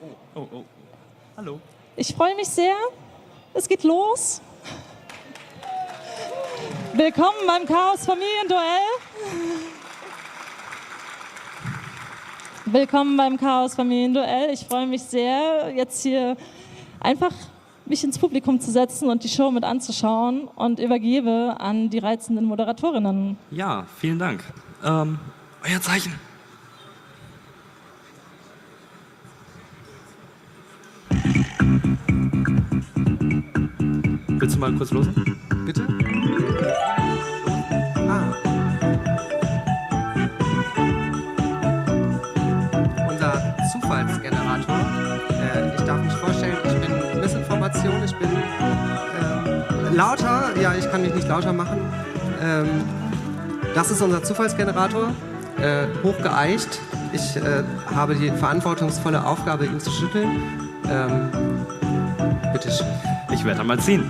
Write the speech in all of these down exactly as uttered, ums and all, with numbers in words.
Oh, oh. Hallo. Ich freue mich sehr. Es geht los. Willkommen beim Chaos Familienduell. Willkommen beim Chaos Familienduell. Ich freue mich sehr, jetzt hier einfach mich ins Publikum zu setzen und die Show mit anzuschauen und übergebe an die reizenden Moderatorinnen. Ja, vielen Dank. Ähm, euer Zeichen. Willst du mal kurz los? Bitte? Ah. Unser Zufallsgenerator. Äh, ich darf mich vorstellen, ich bin Missinformation, ich bin ähm, lauter. Ja, ich kann mich nicht lauter machen. Ähm, das ist unser Zufallsgenerator, äh, hochgeeicht. Ich äh, habe die verantwortungsvolle Aufgabe, ihn zu schütteln. Ähm, bitteschön. Ich werde mal ziehen.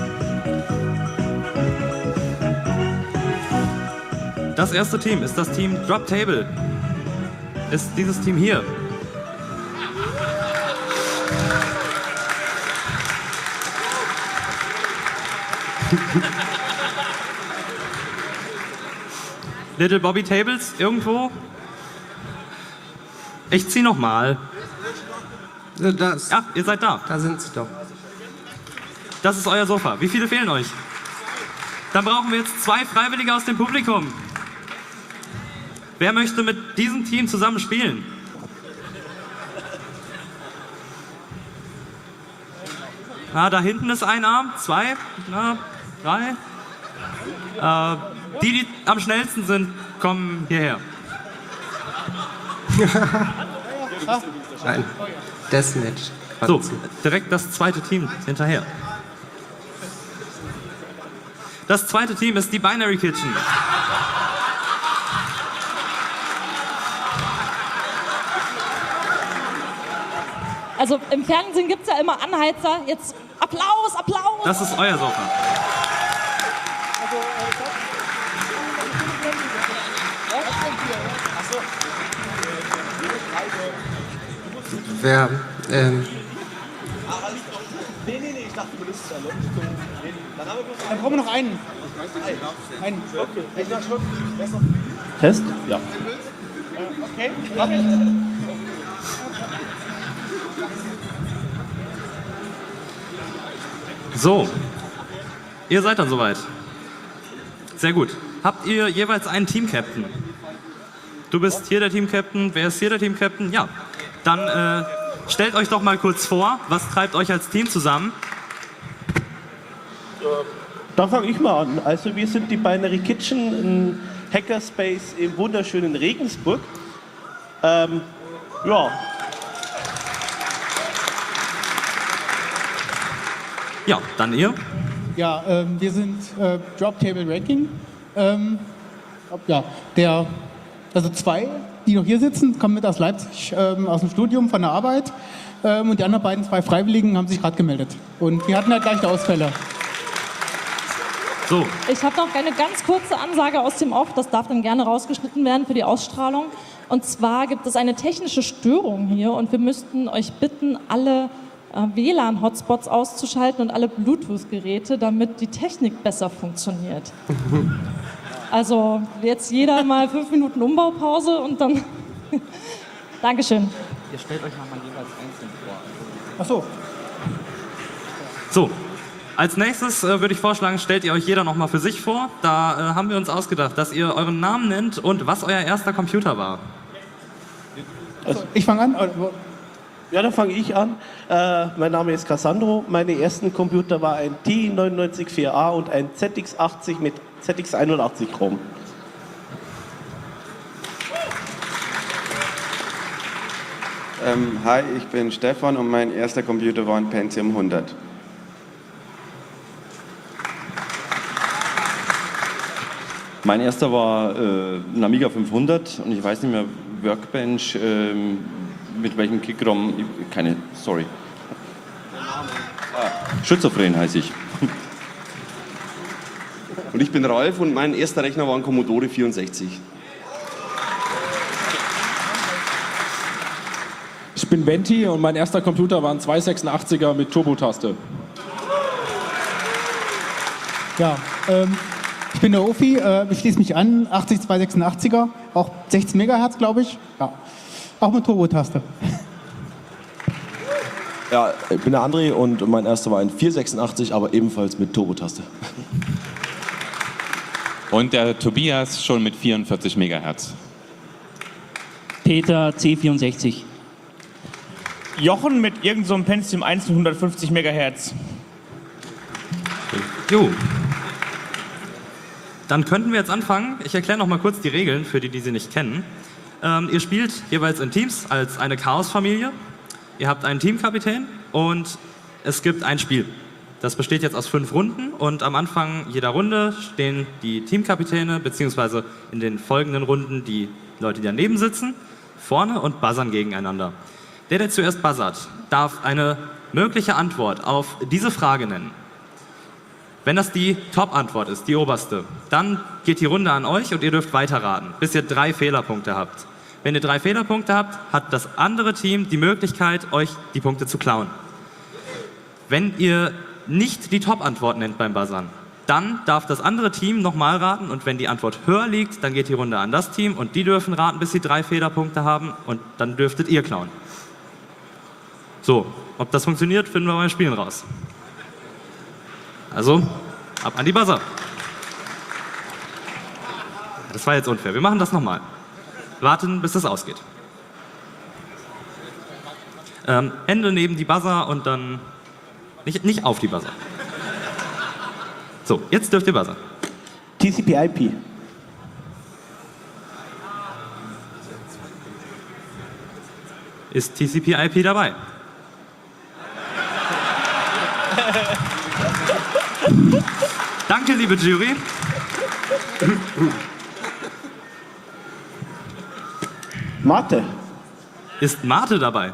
Das erste Team ist das Team Drop Table. Ist dieses Team hier. Little Bobby Tables irgendwo? Ich zieh noch mal. Das, Ja, ihr seid da. Da sind sie doch. Das ist euer Sofa. Wie viele fehlen euch? Dann brauchen wir jetzt zwei Freiwillige aus dem Publikum. Wer möchte mit diesem Team zusammen spielen? Ah, da hinten ist ein Arm, zwei, na, drei. Äh, die, die am schnellsten sind, kommen hierher. Nein. Deathmatch. So, direkt das zweite Team hinterher. Das zweite Team ist die Binary Kitchen. Also im Fernsehen gibt es ja immer Anheizer. Jetzt Applaus, Applaus. Das ist euer Sofa. Wer, ähm, Nee, nee, nee, ich dachte, du benutzt es Erleuchtung. Dann haben wir bloß. Dann brauchen wir noch einen. Einen. Okay. Ich mach schon. Wer ist noch? Test? Ja. Okay, warte. So, ihr seid dann soweit. Sehr gut. Habt ihr jeweils einen Team-Captain? Du bist hier der Team-Captain, wer ist hier der Team-Captain? Ja. Dann äh, stellt euch doch mal kurz vor, was treibt euch als Team zusammen? Dann fange ich mal an. Also wir sind die Binary Kitchen, ein Hackerspace im wunderschönen Regensburg. Ähm, ja. Ja, dann ihr. Ja, ähm, wir sind äh, Drop Table Ranking. Ähm, ja, der, also zwei, die noch hier sitzen, kommen mit aus Leipzig, ähm, aus dem Studium von der Arbeit. Ähm, und die anderen beiden, zwei Freiwilligen, haben sich gerade gemeldet. Und wir hatten halt leichte Ausfälle. So, Ich habe noch eine ganz kurze Ansage aus dem Off, das darf dann gerne rausgeschnitten werden für die Ausstrahlung. Und zwar gibt es eine technische Störung hier und wir müssten euch bitten, alle äh, W L A N-Hotspots auszuschalten und alle Bluetooth-Geräte, damit die Technik besser funktioniert. Also jetzt jeder mal fünf Minuten Umbaupause und dann... Dankeschön. Ihr stellt euch nochmal jeweils einzeln vor. Ach so. so. Als nächstes äh, würde ich vorschlagen, stellt ihr euch jeder nochmal für sich vor. Da äh, haben wir uns ausgedacht, dass ihr euren Namen nennt und was euer erster Computer war. Also, ich fange an. Ja, dann fange ich an. Äh, mein Name ist Cassandro. Meine ersten Computer war ein T neun neun vier A und ein Z X achtzig mit Z X einundachtzig ROM. Ähm, hi, ich bin Stefan und mein erster Computer war ein Pentium hundert. Mein erster war äh, ein Amiga fünfhundert und ich weiß nicht mehr, Workbench, äh, mit welchem Kickrom, keine, sorry. Ah, Schizophren heiße ich. Und ich bin Ralf und mein erster Rechner war ein Commodore vierundsechzig. Ich bin Venti und mein erster Computer war ein zweihundertsechsundachtziger mit Turbo-Taste. Ja, ähm, ich bin der Ofi, äh, ich schließe mich an, achtzig zweihundertsechsundachtziger, auch sechzehn Megahertz, glaube ich. Ja, auch mit Turbo-Taste. Ja, ich bin der André und mein erster war ein vierhundertsechsundachtzig, aber ebenfalls mit Turbo-Taste. Und der Tobias schon mit vierundvierzig Megahertz. Peter C vierundsechzig. Jochen mit irgendeinem so Pentium eins mit hundertfünfzig Megahertz. Jo. Dann könnten wir jetzt anfangen. Ich erkläre noch mal kurz die Regeln für die, die sie nicht kennen. Ähm, ihr spielt jeweils in Teams als eine Chaos-Familie. Ihr habt einen Teamkapitän und es gibt ein Spiel. Das besteht jetzt aus fünf Runden und am Anfang jeder Runde stehen die Teamkapitäne beziehungsweise in den folgenden Runden die Leute, die daneben sitzen, vorne und buzzern gegeneinander. Der, der zuerst buzzert, darf eine mögliche Antwort auf diese Frage nennen. Wenn das die Top-Antwort ist, die oberste, dann geht die Runde an euch und ihr dürft weiterraten, bis ihr drei Fehlerpunkte habt. Wenn ihr drei Fehlerpunkte habt, hat das andere Team die Möglichkeit, euch die Punkte zu klauen. Wenn ihr nicht die Top-Antwort nennt beim Buzzern, dann darf das andere Team nochmal raten und wenn die Antwort höher liegt, dann geht die Runde an das Team und die dürfen raten, bis sie drei Fehlerpunkte haben und dann dürftet ihr klauen. So, ob das funktioniert, finden wir beim Spielen raus. Also, ab an die Buzzer. Das war jetzt unfair. Wir machen das nochmal. Warten, bis das ausgeht. Ähm, Hände neben die Buzzer und dann nicht, nicht auf die Buzzer. So, jetzt dürft ihr buzzern. T C P I P. Ist T C P I P dabei? Danke, liebe Jury. Mate. Ist Mate dabei?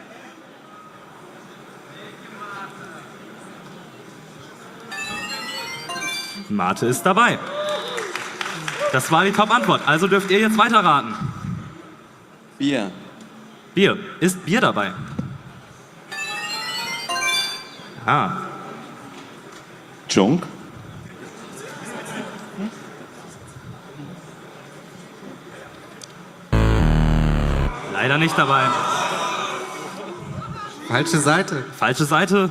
Mate ist dabei. Das war die Top-Antwort. Also dürft ihr jetzt weiterraten. Bier. Bier. Ist Bier dabei? Ah. Junk. Leider nicht dabei. Falsche Seite. Falsche Seite.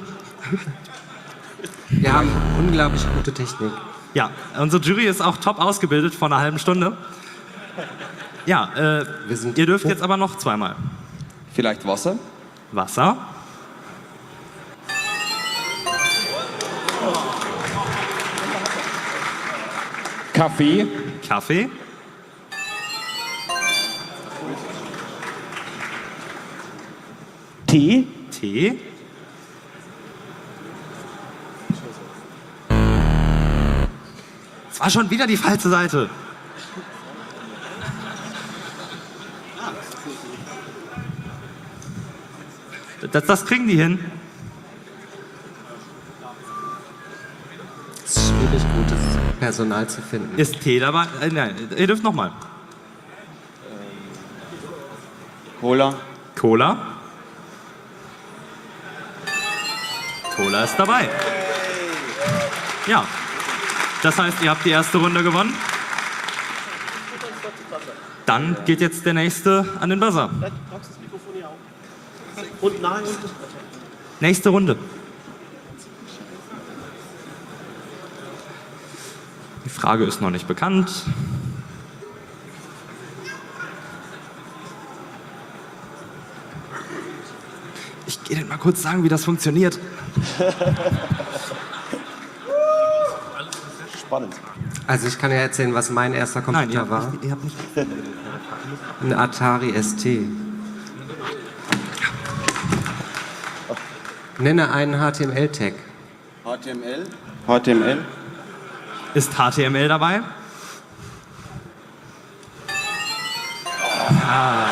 Wir haben unglaublich gute Technik. Ja, unsere Jury ist auch top ausgebildet vor einer halben Stunde. Ja, äh, ihr dürft jetzt aber noch zweimal. Vielleicht Wasser? Wasser. Kaffee. Kaffee. Tee. Tee. Es war schon wieder die falsche Seite. Das, das kriegen die hin. Es ist schwierig, gutes Personal zu finden. Ist Tee dabei? Äh, nein, ihr dürft nochmal. Cola. Cola. Cola ist dabei. Ja. Das heißt, ihr habt die erste Runde gewonnen. Dann geht jetzt der nächste an den Buzzer. Und nein. Nächste Runde. Die Frage ist noch nicht bekannt. Ich gehe dir mal kurz sagen, wie das funktioniert. Spannend. Also ich kann ja erzählen, was mein erster Computer Nein, ihr war. habt nicht, ihr habt nicht. Ein Atari S T. Nenne einen H T M L-Tag. H T M L. H T M L. Ist H T M L dabei? Ah.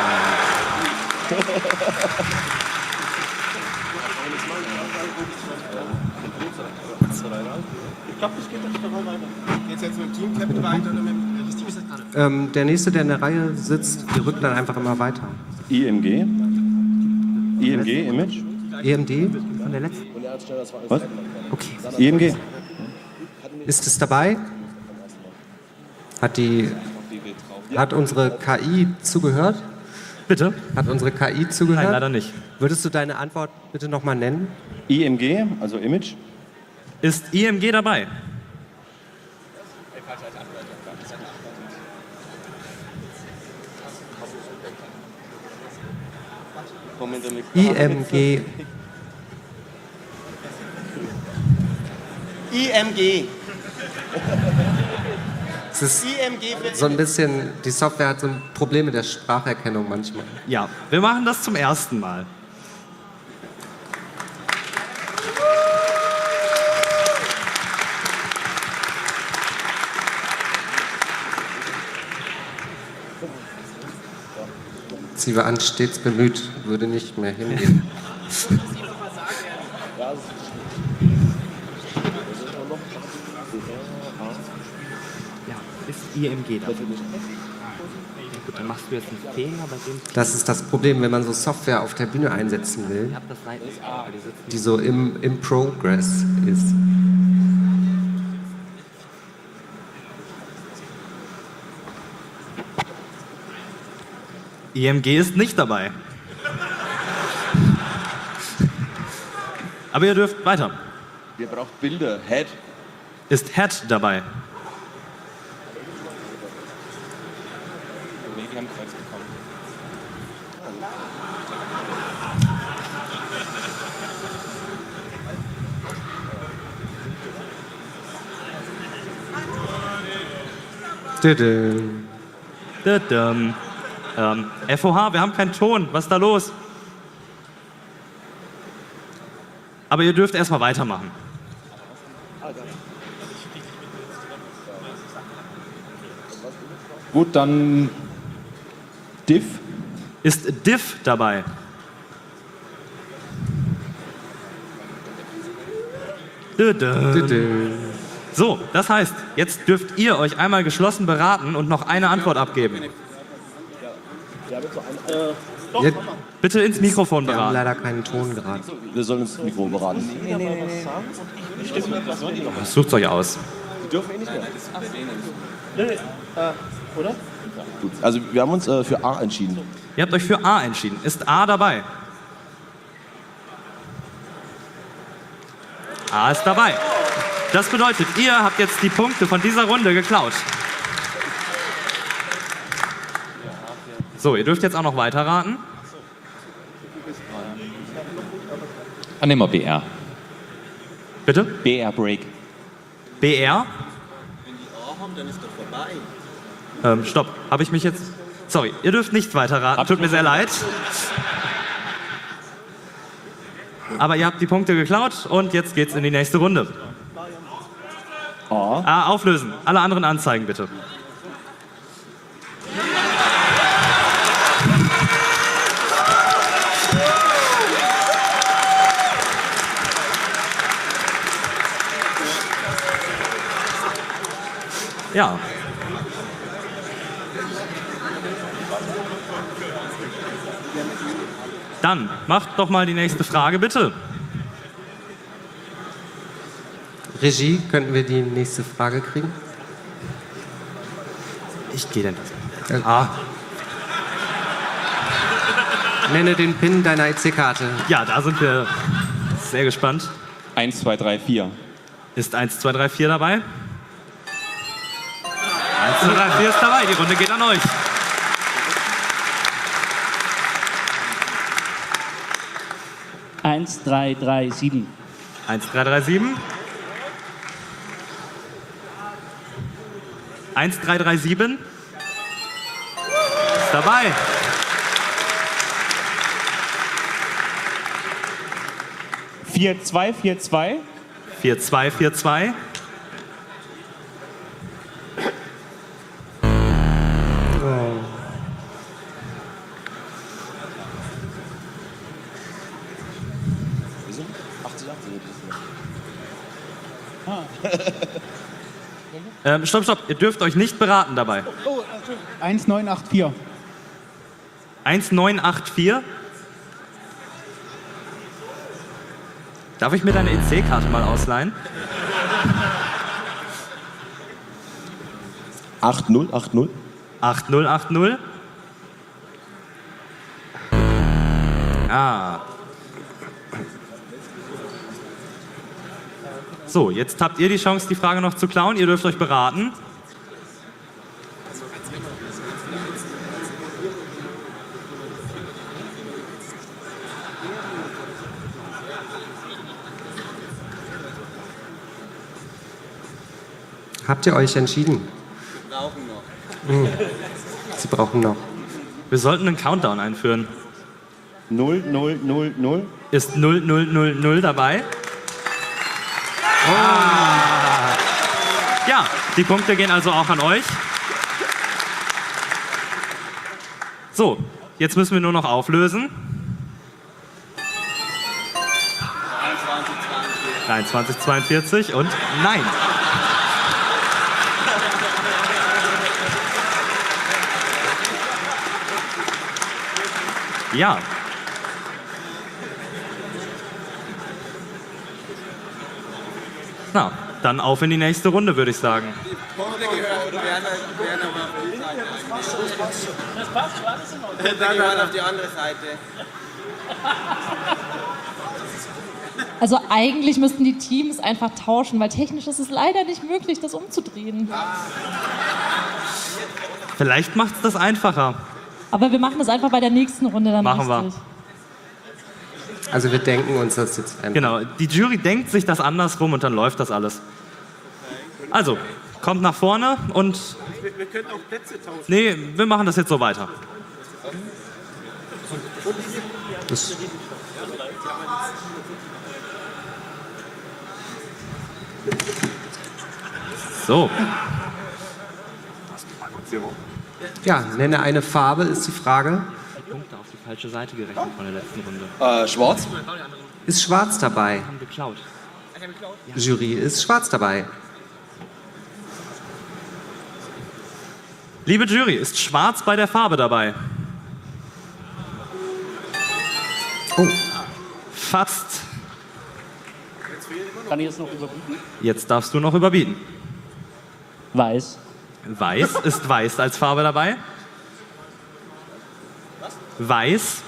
Ich glaube, das geht nicht nochmal weiter. Geht's jetzt mit dem Team-Captain weiter oder mit das Team ist das gerade? Ähm, der nächste, der in der Reihe sitzt, die rücken dann einfach immer weiter. I M G. I M G, Image. E M D von der letzten? Was? Okay. I M G. Ist es dabei? Hat die, hat unsere K I zugehört? Bitte? Hat unsere K I zugehört? Nein, leider nicht. Würdest du deine Antwort bitte nochmal nennen? I M G, also Image. Ist I M G dabei? I M G. I M G. Es ist I M G für so ein bisschen, die Software hat so ein Problem mit der Spracherkennung manchmal. Ja, wir machen das zum ersten Mal. Sie war an, stets bemüht, würde nicht mehr hingehen. Ja, ist I M G dabei. Gut, dann machst du jetzt einen Fehler bei dem. Das ist das Problem, wenn man so Software auf der Bühne einsetzen will, Ich hab das seitens A, die sitzen. die so im, im Progress ist. I M G ist nicht dabei. Aber ihr dürft weiter. Ihr braucht Bilder. Head. Ist Head dabei? Wir haben Kreuz bekommen. Tüdüm. Tüdüm. Ähm, F O H, wir haben keinen Ton. Was ist da los? Aber ihr dürft erstmal weitermachen. Gut, dann Diff. Ist Diff dabei? Tüdüm. Tüdüm. So, das heißt, jetzt dürft ihr euch einmal geschlossen beraten und noch eine Antwort abgeben. Ja, Bitte ins Mikrofon wir haben beraten. leider keinen Ton gerade. Wir sollen uns das Mikro beraten. Nee, nee, nee, nee. Sucht euch aus. Gut. Also wir haben uns äh, für A entschieden. Ihr habt euch für A entschieden. Ist A dabei? A ist dabei. Das bedeutet, ihr habt jetzt die Punkte von dieser Runde geklaut. So, ihr dürft jetzt auch noch weiter raten. Ah, nehmen wir B R. Bitte? B R Break. B R? Wenn die A haben, dann ist doch vorbei. Ähm, stopp. Habe ich mich jetzt... Sorry, ihr dürft nicht weiter raten. Tut mir sehr leid. Aber ihr habt die Punkte geklaut und jetzt geht's in die nächste Runde. A. A auflösen. Alle anderen anzeigen, bitte. Ja. Dann macht doch mal die nächste Frage, bitte. Regie, könnten wir die nächste Frage kriegen? Ich gehe denn das. Ah. Nenne den PIN deiner E C-Karte. Ja, da sind wir sehr gespannt. eins, zwei, drei, vier. Ist eins, zwei, drei, vier dabei? eins, zwei, drei, vier ist dabei. Die Runde geht an euch. eins, drei, drei, sieben. eins, drei, drei, sieben. eins, drei, drei, sieben. Ist dabei. vier, zwei, vier, zwei. vier, zwei, vier, zwei. Ähm, stopp, stopp. Ihr dürft euch nicht beraten dabei. eins neun acht vier. eins, neun, acht, vier. Darf ich mir deine E C-Karte mal ausleihen? acht null acht null. acht null acht null. Ah. So, jetzt habt ihr die Chance, die Frage noch zu klauen. Ihr dürft euch beraten. Habt ihr euch entschieden? Wir brauchen noch. Hm. Sie brauchen noch. Wir sollten einen Countdown einführen. null null null null. Ist null null null null dabei? Ah. Ja, die Punkte gehen also auch an euch. So, jetzt müssen wir nur noch auflösen. dreiundzwanzig zweiundvierzig und nein. Ja. Na, dann auf in die nächste Runde, würde ich sagen. Punkte gehören, werden, werden aber auf die Seite. Das passt schon, alles in Ordnung. Punkte gehören auf die andere Seite. Also eigentlich müssten die Teams einfach tauschen, weil technisch ist es leider nicht möglich, das umzudrehen. Vielleicht macht es das einfacher. Aber wir machen das einfach bei der nächsten Runde dann Machen wir. richtig. Also wir denken uns das jetzt einfach. Genau, die Jury denkt sich das andersrum und dann läuft das alles. Also, kommt nach vorne und... Wir, wir können auch Plätze tauschen. Nee, wir machen das jetzt so weiter. Das So. Ja, nenne eine Farbe, ist die Frage. Punkte auf die falsche Seite gerechnet von der letzten Runde. Äh, schwarz? Ist schwarz dabei? Haben geklaut. Jury, ist schwarz dabei? Liebe Jury, ist schwarz bei der Farbe dabei? Oh. Fast. Kann ich jetzt noch überbieten? Jetzt darfst du noch überbieten. Weiß. Weiß. Ist weiß als Farbe dabei? Weiß.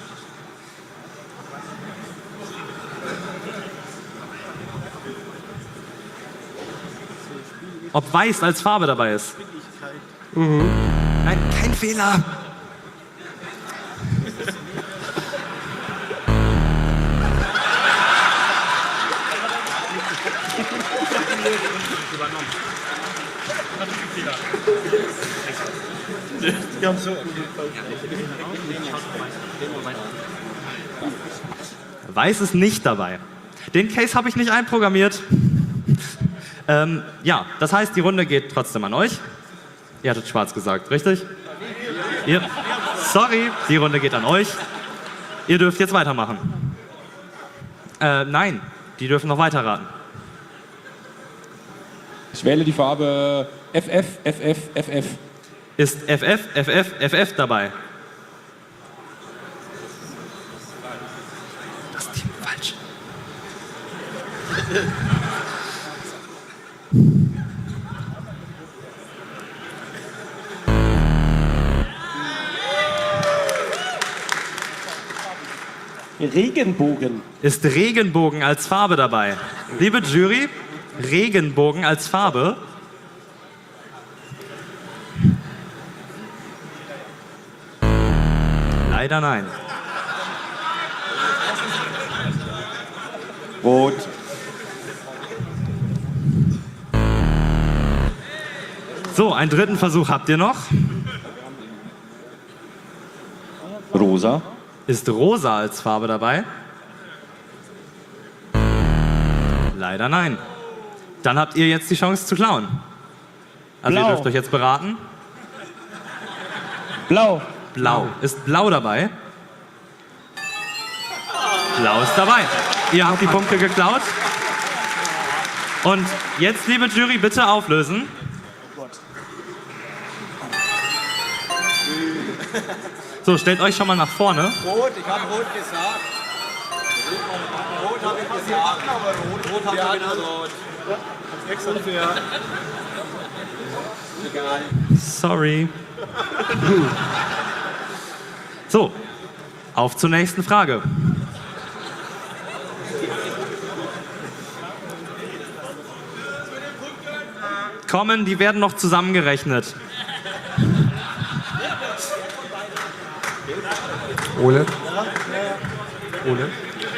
Ob weiß als Farbe dabei ist? Mhm. Nein, kein Fehler. Weiß ist nicht dabei. Den Case habe ich nicht einprogrammiert. ähm, ja, das heißt, die Runde geht trotzdem an euch. Ihr hattet schwarz gesagt, richtig? Ihr, sorry, die Runde geht an euch. Ihr dürft jetzt weitermachen. Äh, nein, die dürfen noch weiterraten. Ich wähle die Farbe F F, F F, F F. Ist F F, F F, F F dabei? Das Team falsch. Regenbogen. Ist Regenbogen als Farbe dabei? Liebe Jury, Regenbogen als Farbe? Leider nein. Rot. So, einen dritten Versuch habt ihr noch. Rosa. Ist rosa als Farbe dabei? Leider nein. Dann habt ihr jetzt die Chance zu klauen. Also Blau. ihr dürft euch jetzt beraten. Blau. Blau. Ist blau dabei? Blau ist dabei. Ihr habt die Punkte geklaut. Und jetzt, liebe Jury, bitte auflösen. So, stellt euch schon mal nach vorne. Rot, ich habe rot gesagt. Rot habe ich gesagt, aber rot, rot haben wir rot. Extra unfair. Egal. Sorry. So, auf zur nächsten Frage. Kommen, die werden noch zusammengerechnet. Ole? Ole? Ole?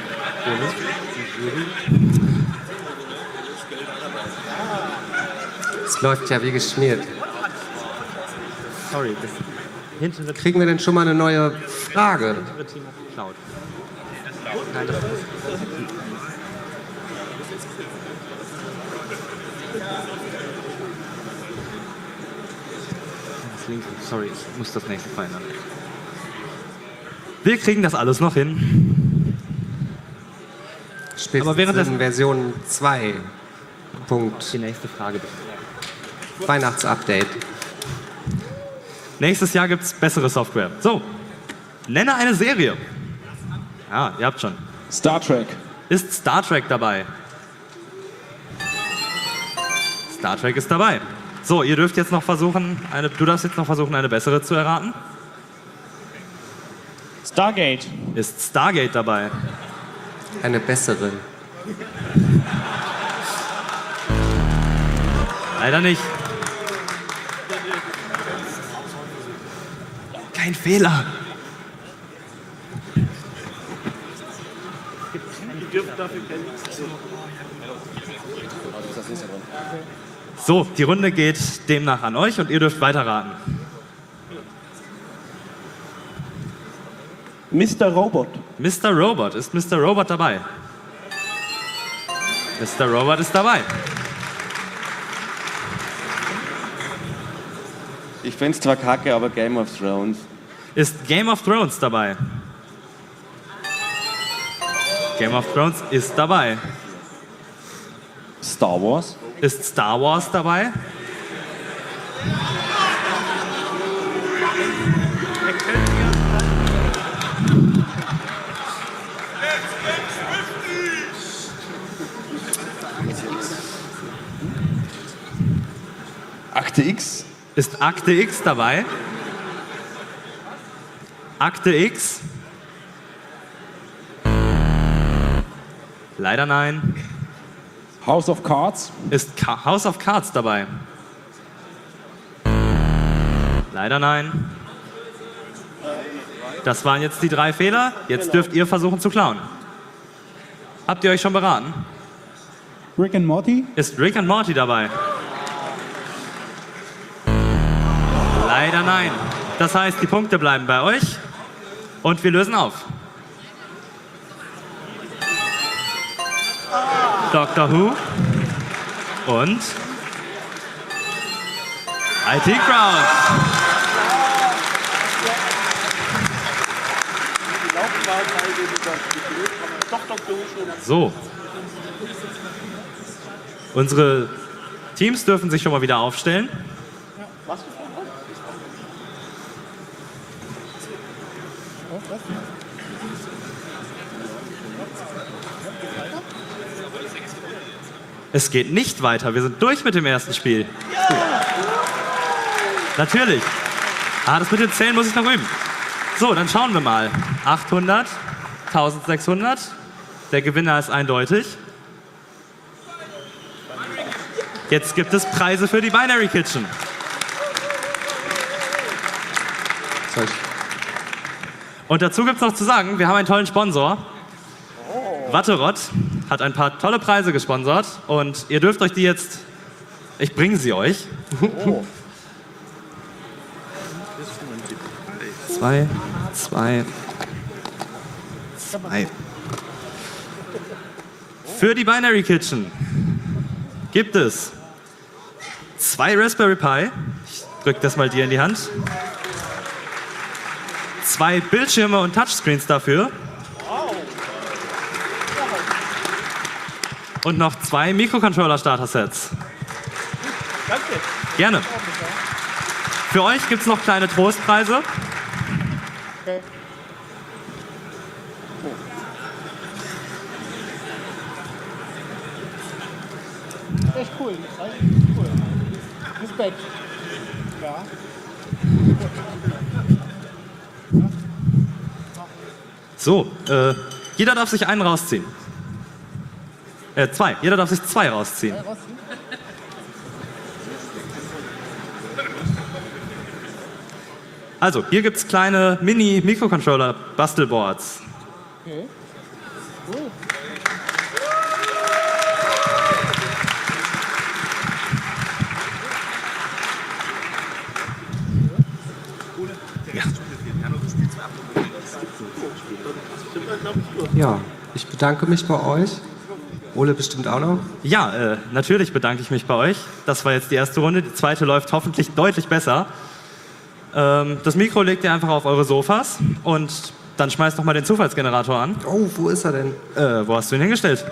Es läuft ja wie geschmiert. Sorry, das hintere Kriegen wir denn schon mal eine neue Frage? hintere Team hat geklaut. Nein, das ist das linke. Sorry, ich muss das nächste verändern. Wir kriegen das alles noch hin. Spätestens Aber währenddessen- in Version zwei. Punkt. Die nächste Frage bitte. Weihnachtsupdate. Nächstes Jahr gibt es bessere Software. So, nenne eine Serie. Ja, ihr habt schon. Star Trek. Ist Star Trek dabei? Star Trek ist dabei. So, ihr dürft jetzt noch versuchen, eine, du darfst jetzt noch versuchen, eine bessere zu erraten. Stargate. Ist Stargate dabei? Eine bessere. Leider nicht. Kein Fehler. So, die Runde geht demnach an euch und ihr dürft weiterraten. Mister Robot. Mister Robot. Ist Mister Robot dabei? Mister Robot ist dabei. Ich finde es zwar kacke, aber Game of Thrones. Ist Game of Thrones dabei? Game of Thrones ist dabei. Star Wars. Ist Star Wars dabei? Akte X. Ist Akte X dabei? Akte X? Leider nein. House of Cards. Ist Ka House of Cards dabei? Leider nein. Das waren jetzt die drei Fehler. Jetzt dürft ihr versuchen zu klauen. Habt ihr euch schon beraten? Rick and Morty? Ist Rick and Morty dabei? Leider nein. Das heißt, die Punkte bleiben bei euch und wir lösen auf. Doctor Who und I T Crowd. So. Unsere Teams dürfen sich schon mal wieder aufstellen. Es geht nicht weiter. Wir sind durch mit dem ersten Spiel. Natürlich. Ah, das mit den Zählen muss ich noch üben. So, dann schauen wir mal. achthundert, eintausendsechshundert. Der Gewinner ist eindeutig. Jetzt gibt es Preise für die Binary Kitchen. Und dazu gibt es noch zu sagen, wir haben einen tollen Sponsor. Watterott hat ein paar tolle Preise gesponsert und ihr dürft euch die jetzt, ich bringe sie euch. Zwei, zwei, zwei. Für die Binary Kitchen gibt es zwei Raspberry Pi. Ich drücke das mal dir in die Hand. Zwei Bildschirme und Touchscreens dafür. Und noch zwei Mikrocontroller-Starter-Sets. Danke. Gerne. Für euch gibt es noch kleine Trostpreise. echt cool. Das ist cool. Respekt. Ja. So, äh, jeder darf sich einen rausziehen. Äh, zwei. Jeder darf sich zwei rausziehen. Also, hier gibt es kleine Mini-Mikrocontroller-Bastelboards. Okay. Cool. Ja, ich bedanke mich bei euch. Ole bestimmt auch noch. Ja, äh, natürlich bedanke ich mich bei euch. Das war jetzt die erste Runde. Die zweite läuft hoffentlich deutlich besser. Ähm, das Mikro legt ihr einfach auf eure Sofas und dann schmeißt doch mal den Zufallsgenerator an. Oh, wo ist er denn? Äh, wo hast du ihn hingestellt?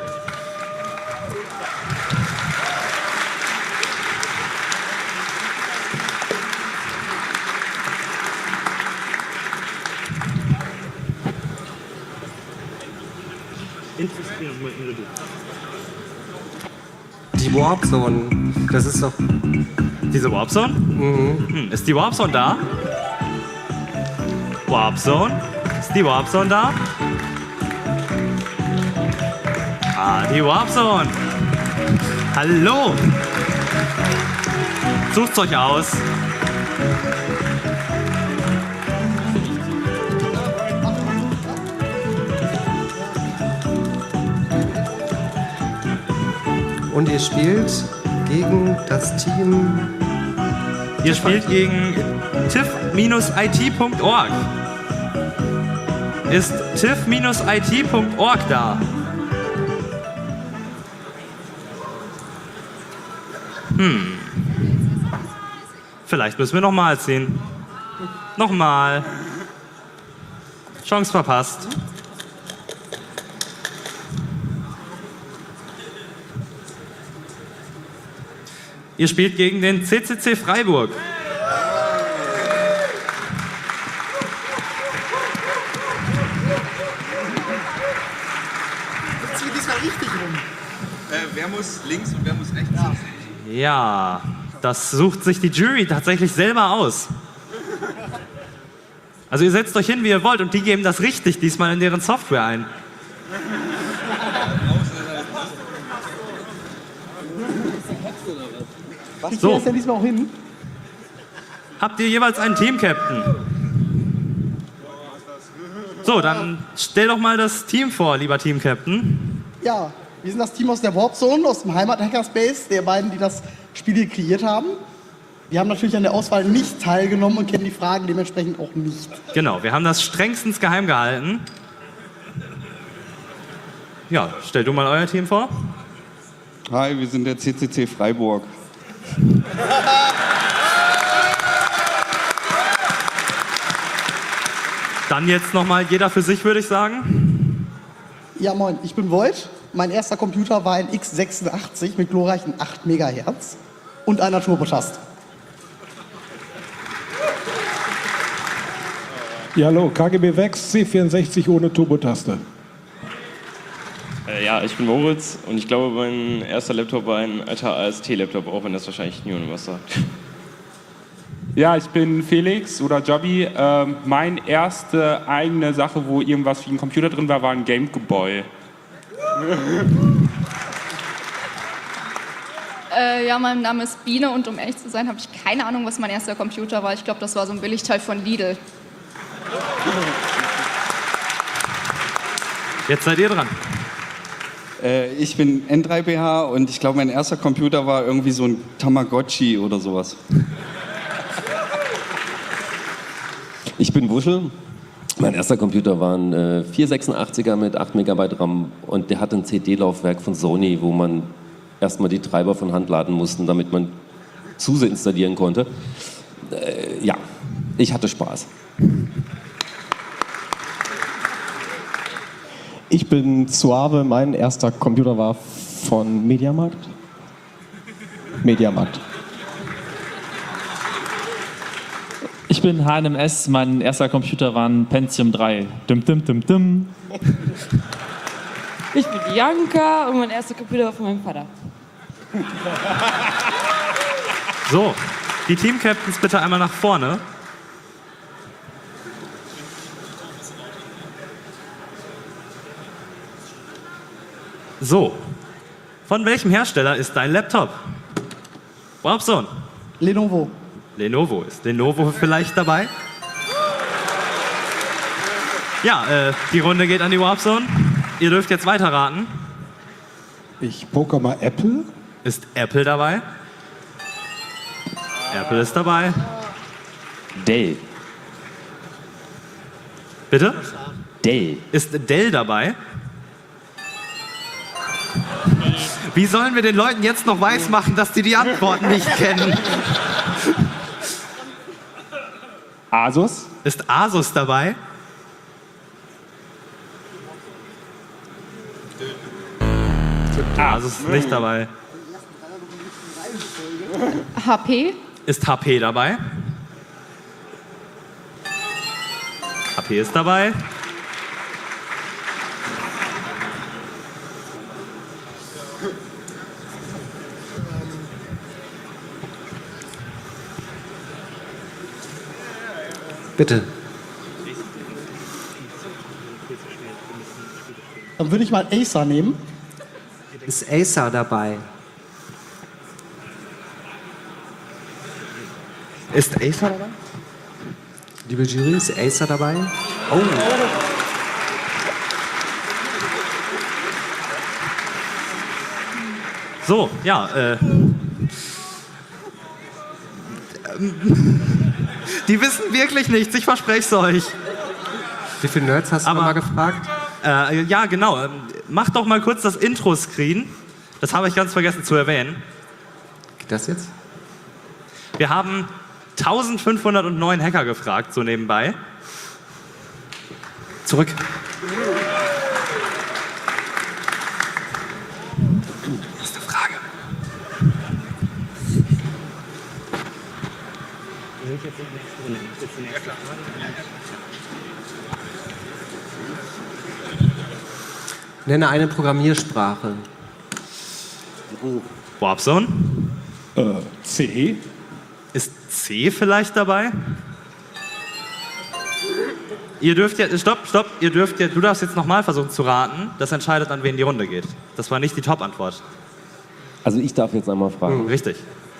Die Warp Zone, das ist doch... Diese Warp Zone? Mhm. Hm, ist die Warp Zone da? Warp Zone? Ist die Warp Zone da? Ah, die Warp Zone. Hallo. Sucht's euch aus. Und ihr spielt gegen das Team... Ihr spielt gegen tiff I T Punkt org. Ist tiff I T Punkt org da? Hm. Vielleicht müssen wir nochmal ziehen. Nochmal. Chance verpasst. Ihr spielt gegen den C C C Freiburg. Jetzt ziehen wir diesmal richtig rum. Äh, wer muss links und wer muss rechts? Ja. Ja, das sucht sich die Jury tatsächlich selber aus. Also ihr setzt euch hin, wie ihr wollt, und die geben das richtig diesmal in deren Software ein. Was So. ist denn diesmal auch hin? Habt ihr jeweils einen Team-Captain? So, dann stell doch mal das Team vor, lieber Team-Captain. Ja, wir sind das Team aus der Warp Zone, aus dem Heimat-Hackerspace, der beiden, die das Spiel hier kreiert haben. Wir haben natürlich an der Auswahl nicht teilgenommen und kennen die Fragen dementsprechend auch nicht. Genau, wir haben das strengstens geheim gehalten. Ja, stell du mal euer Team vor. Hi, wir sind der C C C Freiburg. Dann jetzt nochmal jeder für sich, würde ich sagen. Ja, moin, ich bin Void. Mein erster Computer war ein X sechsundachtzig mit glorreichen acht Megahertz und einer Turbotaste. Ja, hallo, K G B Vex C vierundsechzig ohne Turbotaste. Äh, ja, ich bin Moritz und ich glaube, mein erster Laptop war ein alter A S T-Laptop, auch wenn das wahrscheinlich niemandem was sagt. Ja, ich bin Felix oder Jobby. Ähm, meine erste eigene Sache, wo irgendwas wie ein Computer drin war, war ein Gameboy. Äh, ja, mein Name ist Biene und um ehrlich zu sein, habe ich keine Ahnung, was mein erster Computer war. Ich glaube, das war so ein Billigteil von Lidl. Jetzt seid ihr dran. Äh, ich bin N drei B H und ich glaube, mein erster Computer war irgendwie so ein Tamagotchi oder sowas. Ich bin Wuschel. Mein erster Computer war ein äh, vierhundertsechsundachtziger mit acht Megabyte RAM und der hatte ein C D-Laufwerk von Sony, wo man erstmal die Treiber von Hand laden musste, damit man SUSE installieren konnte. Äh, ja, ich hatte Spaß. Ich bin Suave, mein erster Computer war von Mediamarkt. Mediamarkt. Ich bin H N M S, mein erster Computer war ein Pentium drei. Dim, dim, dim, dim. Ich bin Bianca und mein erster Computer war von meinem Vater. So, die Team-Captains bitte einmal nach vorne. So, von welchem Hersteller ist dein Laptop? Warpzone. Lenovo. Lenovo. Ist Lenovo vielleicht dabei? Ja, äh, die Runde geht an die Warpzone. Ihr dürft jetzt weiterraten. Ich poker mal Apple. Ist Apple dabei? Apple ist dabei. Dell. Bitte? Dell. Ist Dell dabei? Wie sollen wir den Leuten jetzt noch weismachen, dass die die Antworten nicht kennen? Asus. Ist Asus dabei? Asus ist nicht dabei. H P. Ist H P dabei? H P ist dabei. Bitte. Dann würde ich mal Acer nehmen. Ist Acer dabei? Ist Acer dabei? Liebe Jury, ist Acer dabei? Oh. So, ja, äh. Die wissen wirklich nichts, ich verspreche es euch. Wie viele Nerds hast du Aber, mal gefragt? Äh, ja, genau. Ähm, Mach doch mal kurz das Intro-Screen. Das habe ich ganz vergessen zu erwähnen. Geht das jetzt? Wir haben eintausendfünfhundertneun Hacker gefragt, so nebenbei. Zurück. Nächste Frage. Nenne eine Programmiersprache. Warpzone? Äh, C. Ist C vielleicht dabei? Ihr dürft ja, stopp, stopp, ihr dürft ja, du darfst jetzt nochmal versuchen zu raten. Das entscheidet, an wen die Runde geht. Das war nicht die Top-Antwort. Also ich darf jetzt einmal fragen. Mhm, richtig.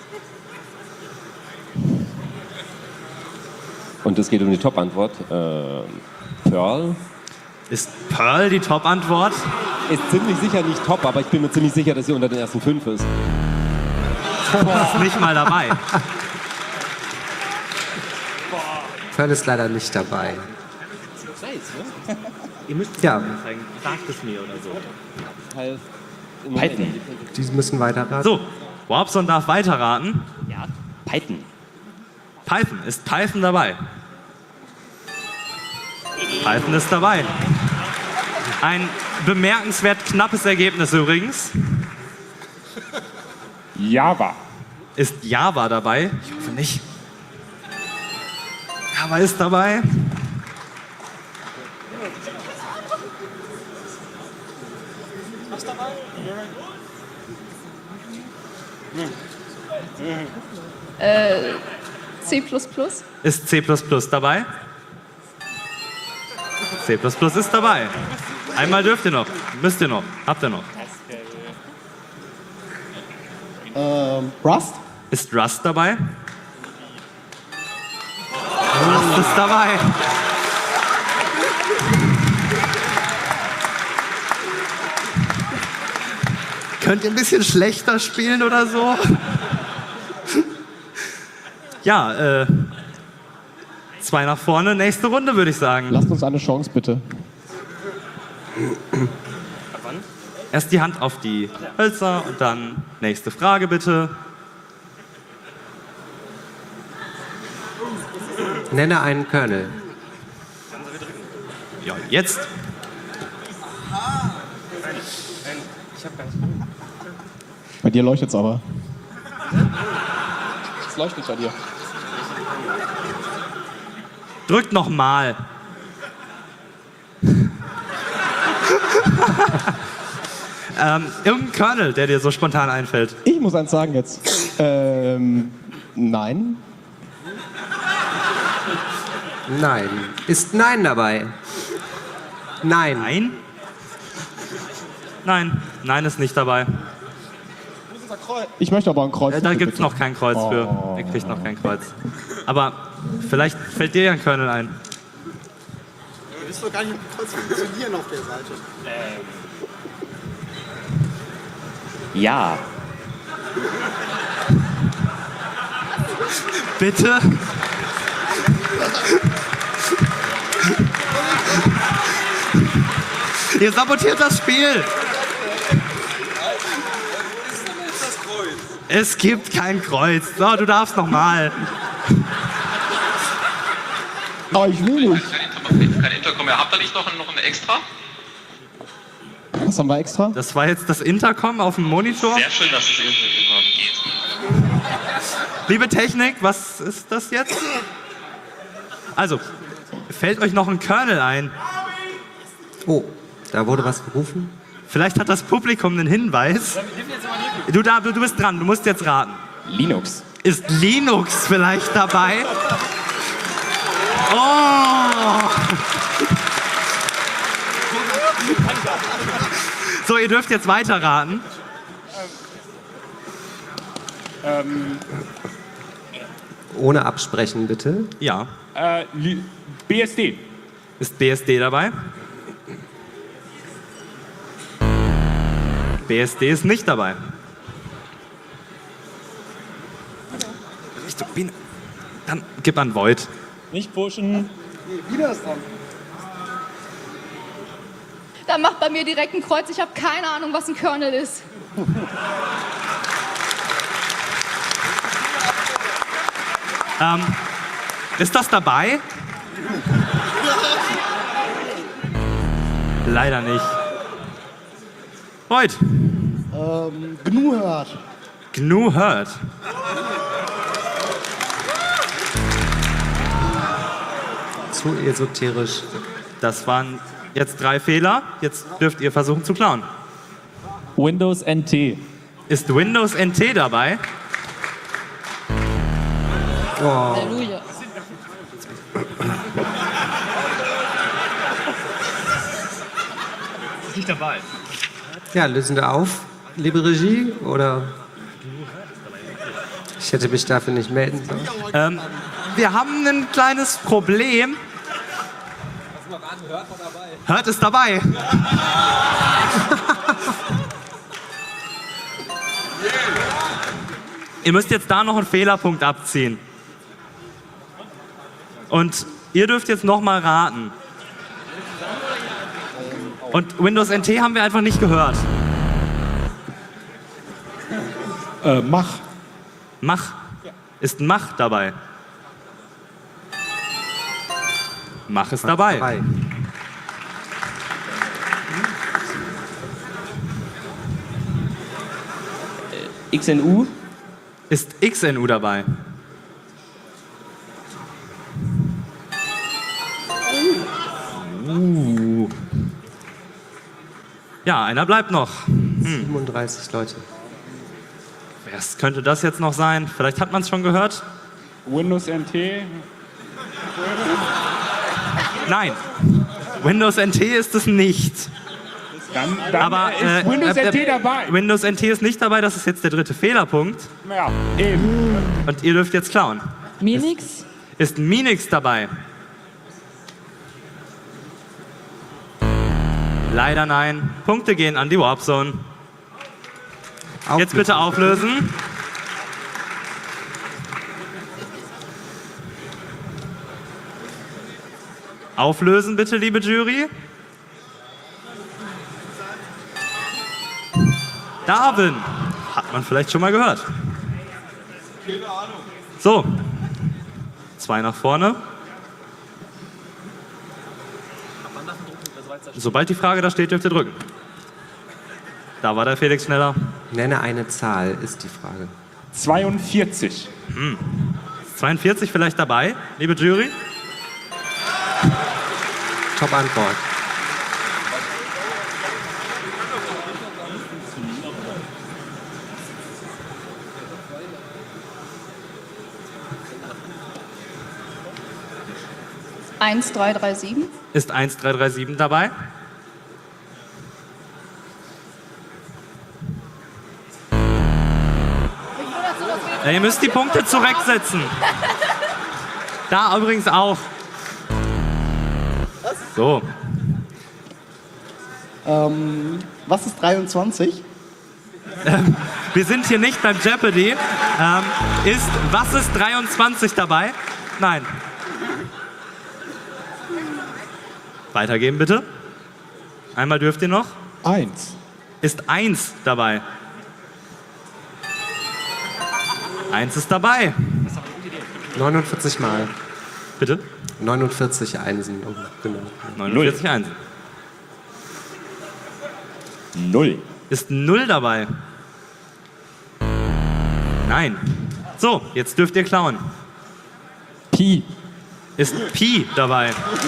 Und es geht um die Top-Antwort. Äh, Perl? Ist Perl die Top-Antwort? Ist ziemlich sicher nicht top, aber ich bin mir ziemlich sicher, dass sie unter den ersten fünf ist. Ist nicht mal dabei. Perl ist leider nicht dabei. Ihr müsst es Ja. mir zeigen. Sagt es mir oder so. Python. Die müssen weiterraten. So, Warpzone darf weiterraten. Ja, Python. Python. Ist Python dabei? Python ist dabei. Ein bemerkenswert knappes Ergebnis übrigens. Java. Ist Java dabei? Ich hoffe nicht. Java ist dabei. Äh, C plus plus. Ist C plus plus dabei? C plus plus ist dabei. Einmal dürft ihr noch. Müsst ihr noch. Habt ihr noch. Ähm, Rust? Ist Rust dabei? Rust ist dabei. Könnt ihr ein bisschen schlechter spielen oder so? Ja, äh, zwei nach vorne, nächste Runde würde ich sagen. Lasst uns eine Chance, bitte. Erst die Hand auf die Hölzer und dann nächste Frage bitte. Nenne einen Kernel. Ja, jetzt. Bei dir leuchtet es aber. Es leuchtet bei dir. Drückt noch mal. Ähm, irgendein Kernel, der dir so spontan einfällt. Ich muss eins sagen jetzt. Ähm, nein. Nein. Ist Nein dabei? Nein. Nein? Nein, nein ist nicht dabei. Ich möchte aber ein Kreuz. Äh, da bitte, gibt es bitte. noch kein Kreuz für. Oh. Er kriegt noch kein Kreuz. Aber vielleicht fällt dir ja ein Kernel ein. Du wirst doch gar nicht kurz funktionieren auf der Seite. Ja. Bitte? Ihr sabotiert das Spiel. Es gibt kein Kreuz. So, du darfst noch mal. Aber ich will nicht. Kein Intercom mehr. Habt ihr nicht noch, noch ein extra? Was haben wir extra? Das war jetzt das Intercom auf dem Monitor. Sehr schön, dass es überhaupt geht. Liebe Technik, was ist das jetzt? Also, fällt euch noch ein Kernel ein? Oh, da wurde was gerufen. Vielleicht hat das Publikum einen Hinweis. Du, da, du bist dran, du musst jetzt raten. Linux. Ist Linux vielleicht dabei? Oh! So, ihr dürft jetzt weiter raten. Ähm, Ohne absprechen, bitte. Ja. äh, Li- B S D. Ist B S D dabei? B S D ist nicht dabei. Richtung Biene. Dann gib an Void. Nicht pushen. Wieder ist dran. Da macht bei mir direkt ein Kreuz. Ich habe keine Ahnung, was ein Kernel ist. Ähm, ist das dabei? Leider nicht. Void. Ähm, G N U hört. G N U hört. Zu esoterisch. Das waren jetzt drei Fehler. Jetzt dürft ihr versuchen zu klauen. Windows N T. Ist Windows N T dabei? Oh. Halleluja. Ist nicht dabei. Ja, lösen wir auf, liebe Regie, oder? Ich hätte mich dafür nicht melden sollen. Ähm, wir haben ein kleines Problem. Hört ist dabei. Ihr müsst jetzt da noch einen Fehlerpunkt abziehen. Und ihr dürft jetzt noch mal raten. Und Windows N T haben wir einfach nicht gehört. Äh, Mach. Mach. Ist ein Mach dabei? Mach ist dabei. dabei. X N U. Ist X N U dabei? Uh. Ja, einer bleibt noch. Hm. siebenunddreißig Leute. Wer könnte das jetzt noch sein? Vielleicht hat man es schon gehört. Windows N T. Nein, Windows N T ist es nicht. Dann, dann Aber ist äh, Windows äh, N T äh, dabei. Windows N T ist nicht dabei, das ist jetzt der dritte Fehlerpunkt. Ja, eben. Und ihr dürft jetzt klauen. Minix? Ist Minix dabei? Leider nein. Punkte gehen an die Warp Zone. Jetzt bitte auflösen. Auflösen bitte, liebe Jury. Darwin. Hat man vielleicht schon mal gehört. So. Zwei nach vorne. Sobald die Frage da steht, dürft ihr drücken. Da war der Felix schneller. Nenne eine Zahl, ist die Frage. zweiundvierzig. Hm. Ist zweiundvierzig vielleicht dabei, liebe Jury? Top Antwort. eins drei drei sieben. Ist eins drei drei sieben dabei? Ja, ihr müsst die Punkte zurücksetzen. Da übrigens auch. So. Ähm, was ist dreiundzwanzig? Ähm, wir sind hier nicht beim Jeopardy. Ähm, ist, was ist dreiundzwanzig dabei? Nein. Weitergeben bitte. Einmal dürft ihr noch. Eins. Ist eins dabei? Eins ist dabei. neunundvierzig Mal. Bitte? neunundvierzig Einsen. Oh, genau. neunundvierzig Einsen. Null. Ist null dabei? Nein. So, jetzt dürft ihr klauen. Pi. Ist Pi dabei?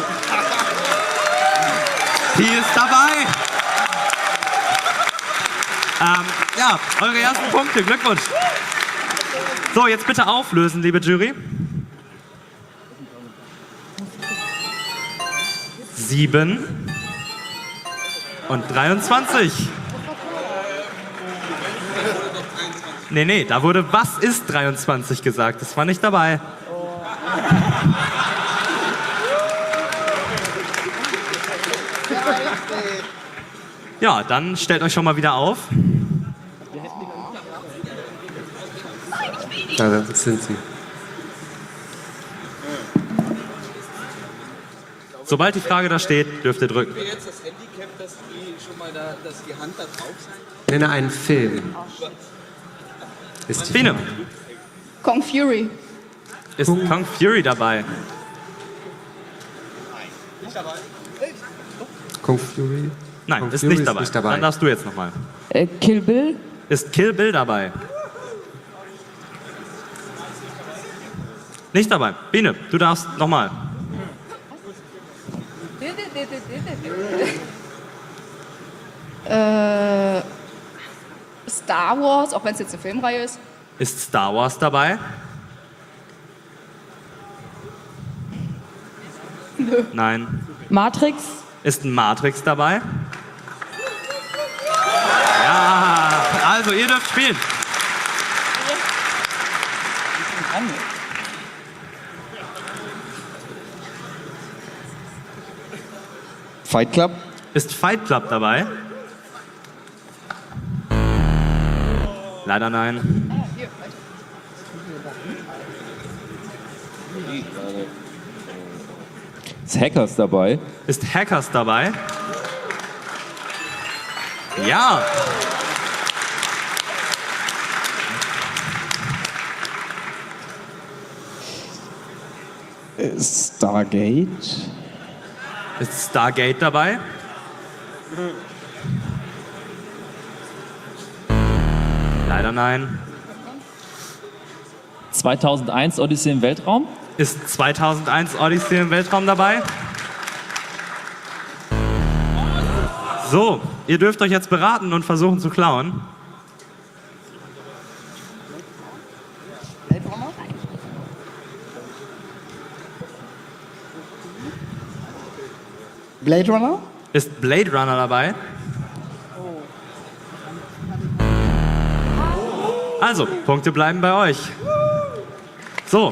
Pi ist dabei. Ähm, ja, eure ersten Punkte. Glückwunsch. So, jetzt bitte auflösen, liebe Jury. Sieben und dreiundzwanzig. Nee, nee, da wurde was ist dreiundzwanzig gesagt. Das war nicht dabei. Ja, dann stellt euch schon mal wieder auf. Ja, das sind sie. Sobald die Frage da steht, dürft ihr drücken. Jetzt das Handicap, dass die schon mal da, dass die Hand da drauf sein? Nenne einen Film. Ist die Biene. Kong Fury. Ist Kong Fury dabei? Kung Fury? Nein, Kung ist, Fury nicht, dabei. nicht dabei. Dann darfst du jetzt nochmal. Äh, Kill Bill? Ist Kill Bill dabei? Nicht dabei. Biene, du darfst nochmal. äh, Star Wars, auch wenn es jetzt eine Filmreihe ist. Ist Star Wars dabei? Nö. Nein. Matrix? Ist ein Matrix dabei? Ja, also ihr dürft spielen. Fight Club? Ist Fight Club dabei? Leider nein. Ist Hackers dabei? Ist Hackers dabei? Ja. Stargate? Ist Stargate dabei? Leider nein. zweitausendeins Odyssee im Weltraum? Ist zweitausendeins Odyssey im Weltraum dabei? So, ihr dürft euch jetzt beraten und versuchen zu klauen. Blade Runner? Ist Blade Runner dabei? Also, Punkte bleiben bei euch. So.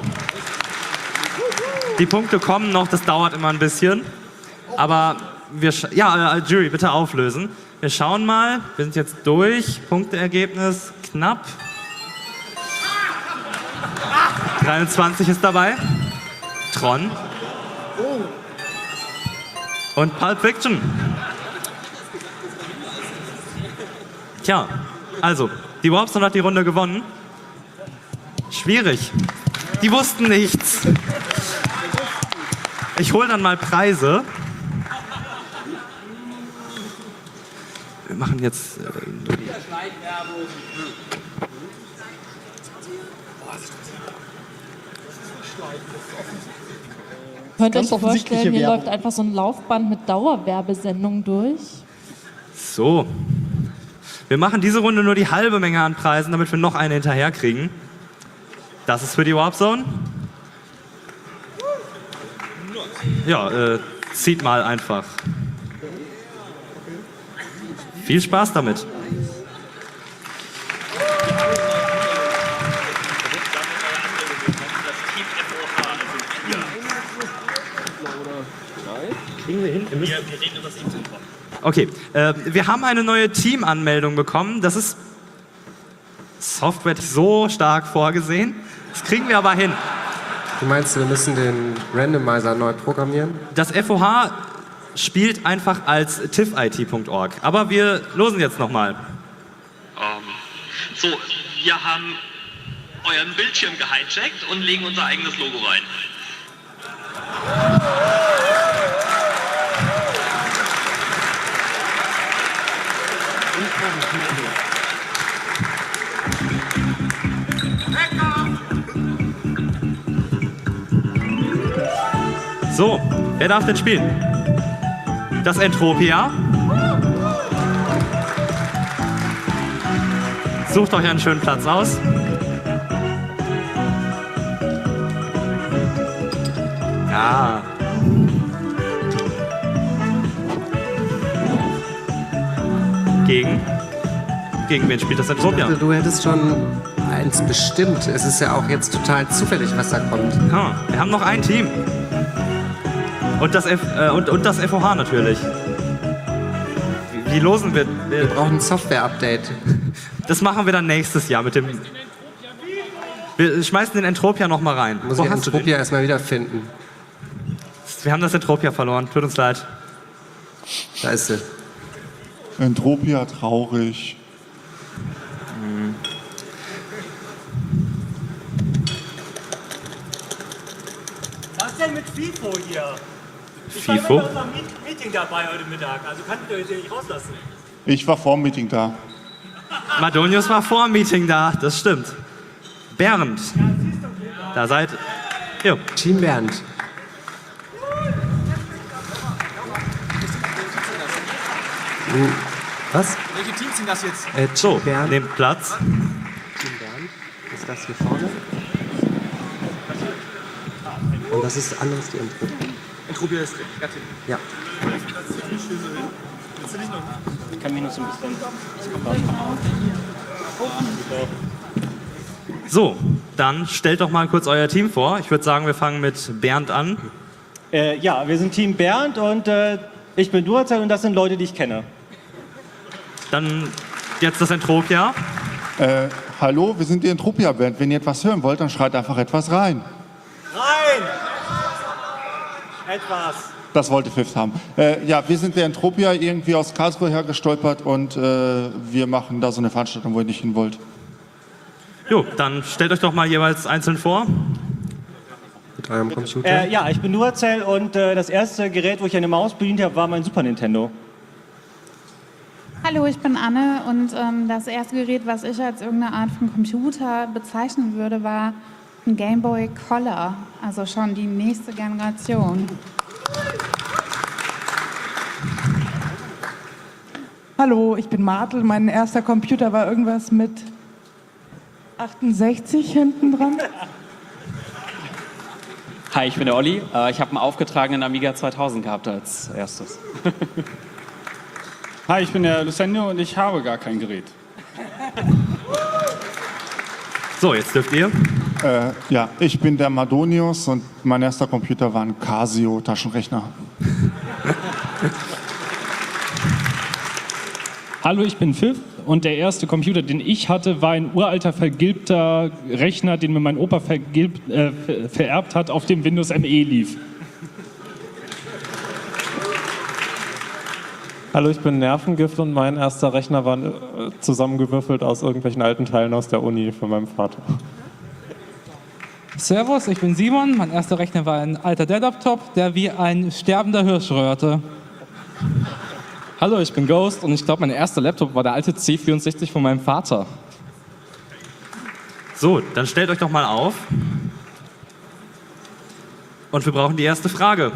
Die Punkte kommen noch, das dauert immer ein bisschen. Aber wir, sch- ja, äh, Jury, bitte auflösen. Wir schauen mal, wir sind jetzt durch. Punkteergebnis knapp. dreiundzwanzig ist dabei. Tron. Und Pulp Fiction. Tja, also, die Warpstone hat die Runde gewonnen. Schwierig. Die wussten nichts. Ich hole dann mal Preise. Wir machen jetzt... Äh, nur die Könnt ihr euch Ganz offensichtliche vorstellen, hier Werbung. läuft einfach so ein Laufband mit Dauerwerbesendungen durch? So. Wir machen diese Runde nur die halbe Menge an Preisen, damit wir noch eine hinterher kriegen. Das ist für die Warp Zone. Ja, äh, zieht mal einfach. Viel Spaß damit. Kriegen wir hin? Wir, wir reden über das Team. Okay, äh, wir haben eine neue Teamanmeldung bekommen. Das ist Software so stark vorgesehen. Das kriegen wir aber hin. Du meinst, wir müssen den Randomizer neu programmieren? Das F O H spielt einfach als tiffit punkt org. Aber wir losen jetzt nochmal. Ähm, so, wir haben euren Bildschirm gehijackt und legen unser eigenes Logo rein. So, wer darf denn spielen? Das Entropia. Sucht euch einen schönen Platz aus. Ja. Gegen? Gegen wen spielt das Entropia? Du hättest schon eins bestimmt. Es ist ja auch jetzt total zufällig, was da kommt. Ja, wir haben noch ein Team. Und das, F, äh, und, und das F O H natürlich. Wie, wie losen wir? Wir, wir brauchen ein Software-Update. Das machen wir dann nächstes Jahr mit dem... Wir schmeißen den Entropia noch mal rein. Muss ich Entropia erstmal wiederfinden. Wir haben das Entropia verloren. Tut uns leid. Da ist sie. Entropia traurig. Hm. Was denn mit FIFO hier? Ich FIFO? war bei unserem Meeting dabei heute Mittag, also kannst du euch nicht rauslassen. Ich war vor dem Meeting da. Madonius war vor dem Meeting da, das stimmt. Bernd. Da seid ihr. Team Bernd. Was? Welche Teams sind das jetzt? Äh, so, Bernd. nehmt Platz. Team Bernd. Ist das hier vorne? Und das ist anderes die Entropia. Entropia ist ganz hinten. Ja. Ich kann mich noch so ein bisschen... So, dann stellt doch mal kurz euer Team vor. Ich würde sagen, wir fangen mit Bernd an. Äh, ja, wir sind Team Bernd und äh, ich bin Duracell und das sind Leute, die ich kenne. Dann jetzt das Entropia. Äh, hallo, wir sind die Entropia-Band. Wenn ihr etwas hören wollt, dann schreit einfach etwas rein. Rein! Etwas. Das wollte Fifth haben. Äh, ja, wir sind der Entropia irgendwie aus Karlsruhe hergestolpert und äh, wir machen da so eine Veranstaltung, wo ihr nicht hin wollt. Jo, dann stellt euch doch mal jeweils einzeln vor. Mit eurem Computer. Äh, ja, ich bin Duracell und äh, das erste Gerät, wo ich eine Maus bedient habe, war mein Super Nintendo. Hallo, ich bin Anne und ähm, das erste Gerät, was ich als irgendeine Art von Computer bezeichnen würde, war ein Game Boy Color, also schon die nächste Generation. Hallo, ich bin Martel. Mein erster Computer war irgendwas mit achtundsechzig hinten dran. Hi, ich bin der Olli. Äh, Ich habe einen aufgetragenen Amiga zweitausend gehabt als erstes. Hi, ich bin der Lucendio und ich habe gar kein Gerät. So, jetzt dürft ihr. Äh, ja, ich bin der Madonius und mein erster Computer war ein Casio-Taschenrechner. Hallo, ich bin Pfiff und der erste Computer, den ich hatte, war ein uralter, vergilbter Rechner, den mir mein Opa vergilbt, äh, ver- vererbt hat, auf dem Windows M E lief. Hallo, ich bin Nervengift und mein erster Rechner war äh, zusammengewürfelt aus irgendwelchen alten Teilen aus der Uni von meinem Vater. Servus, ich bin Simon. Mein erster Rechner war ein alter Dell-Laptop, der wie ein sterbender Hirsch röhrte. Hallo, ich bin Ghost und ich glaube, mein erster Laptop war der alte C vierundsechzig von meinem Vater. So, dann stellt euch doch mal auf. Und wir brauchen die erste Frage.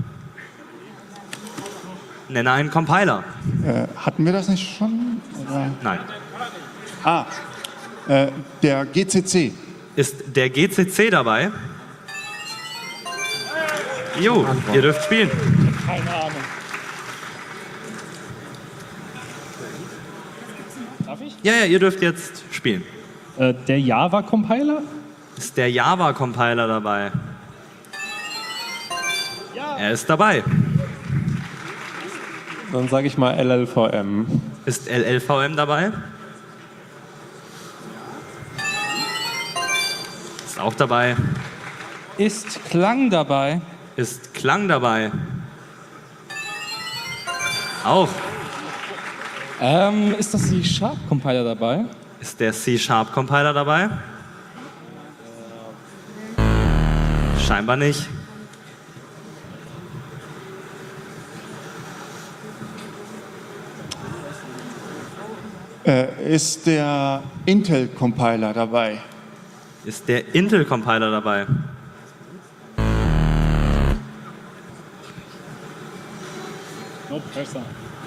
Nenne einen Compiler. Äh, hatten wir das nicht schon? Oder? Nein. Ah, äh, der G C C. Ist der G C C dabei? Jo, ihr dürft spielen. Keine Ahnung. Darf ich? Ja, ja, ihr dürft jetzt spielen. Äh, der Java-Compiler? Ist der Java-Compiler dabei? Er ist dabei. Dann sage ich mal L L V M. Ist L L V M dabei? Ist auch dabei. Ist Klang dabei? Ist Klang dabei? Auch. Ähm, ist das die Sharp-Compiler dabei? Ist der C-Sharp-Compiler dabei? Scheinbar nicht. Äh, ist der Intel-Compiler dabei? Ist der Intel-Compiler dabei? No pressure.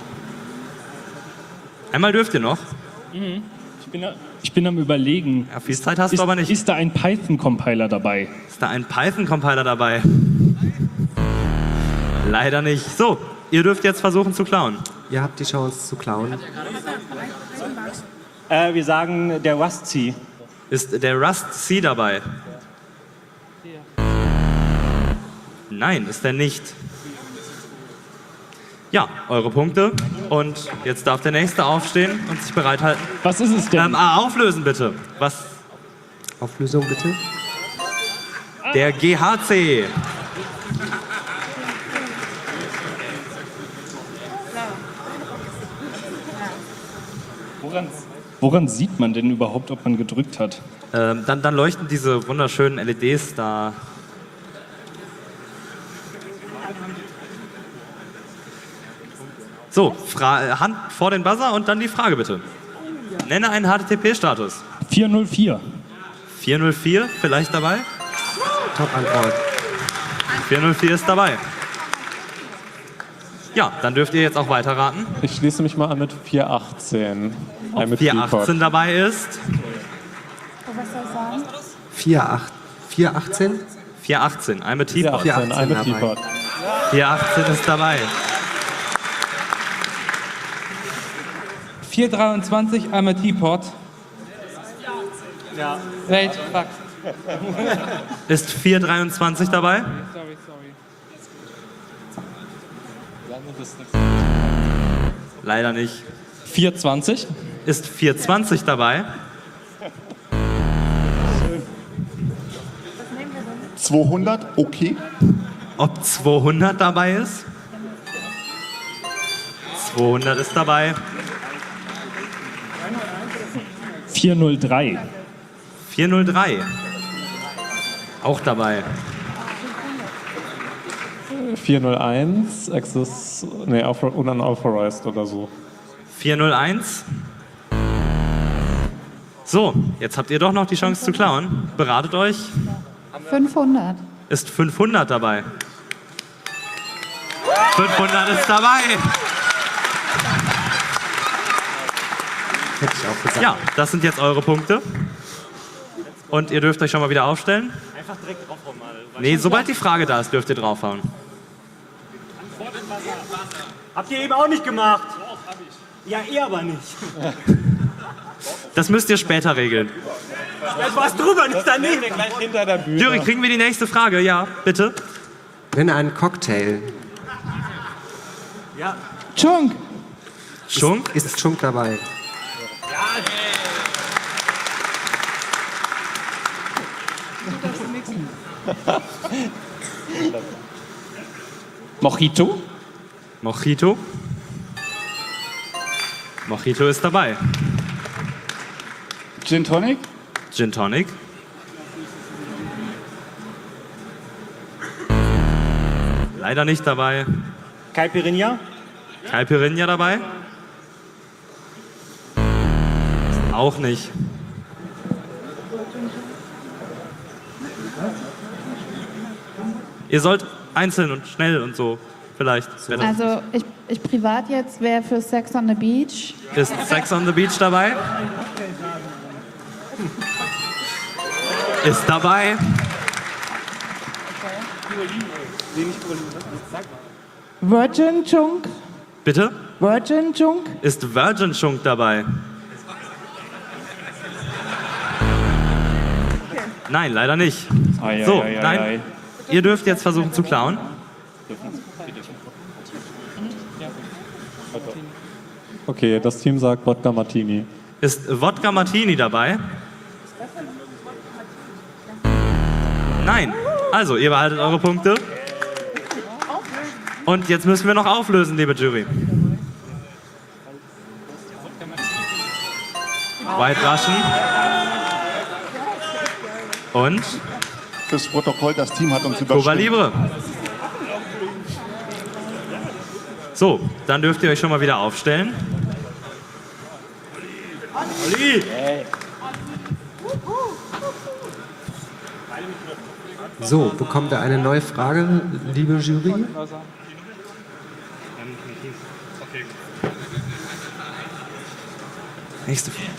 Einmal dürft ihr noch. Mhm. Ich, bin, ich bin am Überlegen. Ja, viel Zeit hast ist, du aber nicht. Ist da ein Python-Compiler dabei? Ist da ein Python-Compiler dabei? Leider nicht. So, ihr dürft jetzt versuchen zu klauen. Ihr habt die Chance zu klauen. Äh, wir sagen der Rust C. Ist der Rust C dabei? Nein, ist er nicht. Ja, eure Punkte. Und jetzt darf der Nächste aufstehen und sich bereithalten. Was ist es denn? Ähm, ah, auflösen bitte. Was? Auflösung bitte. Der G H C. Woran, woran sieht man denn überhaupt, ob man gedrückt hat? Ähm, dann, dann leuchten diese wunderschönen L E Ds da. So, Fra Hand vor den Buzzer und dann die Frage bitte. Nenne einen H T T P-Status. vier null vier. vier null vier, vielleicht dabei? Top-Antwort. vier null vier ist dabei. Ja, dann dürft ihr jetzt auch weiterraten. Ich schließe mich mal an mit vier achtzehn. Ob vier achtzehn dabei ist? Was soll ich sagen? vier achtzehn? vier achtzehn, I'm a Teapot. vier achtzehn, I'm a Teapot. vier achtzehn ist dabei. vier dreiundzwanzig, I'm a Teapot. Ja. Wait, fuck. Ist vier dreiundzwanzig dabei? Sorry, sorry. Leider nicht. vier zwanzig? Ist vier zwanzig dabei? zweihundert, okay. Ob zweihundert dabei ist? zweihundert ist dabei. vier null drei. vier null drei. Auch dabei. vier null eins, Access, nee, unauthorized oder so. vier null eins. So, jetzt habt ihr doch noch die Chance zu klauen. Beratet euch. fünfhundert. Ist fünfhundert dabei? fünfhundert ist dabei. Hätte ich auch gesagt. Ja, das sind jetzt eure Punkte. Und ihr dürft euch schon mal wieder aufstellen. Einfach direkt draufhauen mal. Nee, sobald die Frage da ist, dürft ihr draufhauen. Habt ihr eben auch nicht gemacht? Doch, hab ich. Ja, ihr aber nicht. Das müsst ihr später regeln. Jetzt war's drüber, nicht daneben. Gleich hinter der Bühne. Juri, kriegen wir die nächste Frage? Ja, bitte. Nenne einen Cocktail. Ja. Chunk. Chunk? Ist, ist Chunk dabei? Mojito? Mojito? Mojito ist dabei. Gin Tonic? Gin Tonic? Leider nicht dabei. Caipirinha? Caipirinha dabei? Auch nicht. Ihr sollt einzeln und schnell und so vielleicht. Also ich, ich privat jetzt wäre für Sex on the Beach. Ist Sex on the Beach dabei? Ist dabei. Virgin Chunk. Bitte? Virgin Chunk. Ist Virgin Chunk dabei? Nein, leider nicht. Ei, so, ei, ei, nein. ei. Ihr dürft jetzt versuchen zu klauen. Okay, das Team sagt Wodka Martini. Ist Wodka Martini dabei? Nein. Also, ihr behaltet eure Punkte. Und jetzt müssen wir noch auflösen, liebe Jury. White Russian. Und? Fürs Protokoll, das Team hat uns Cuba überstimmt. Libre. So, dann dürft ihr euch schon mal wieder aufstellen. Olli! So, bekommen wir eine neue Frage, liebe Jury? Nächste Frage.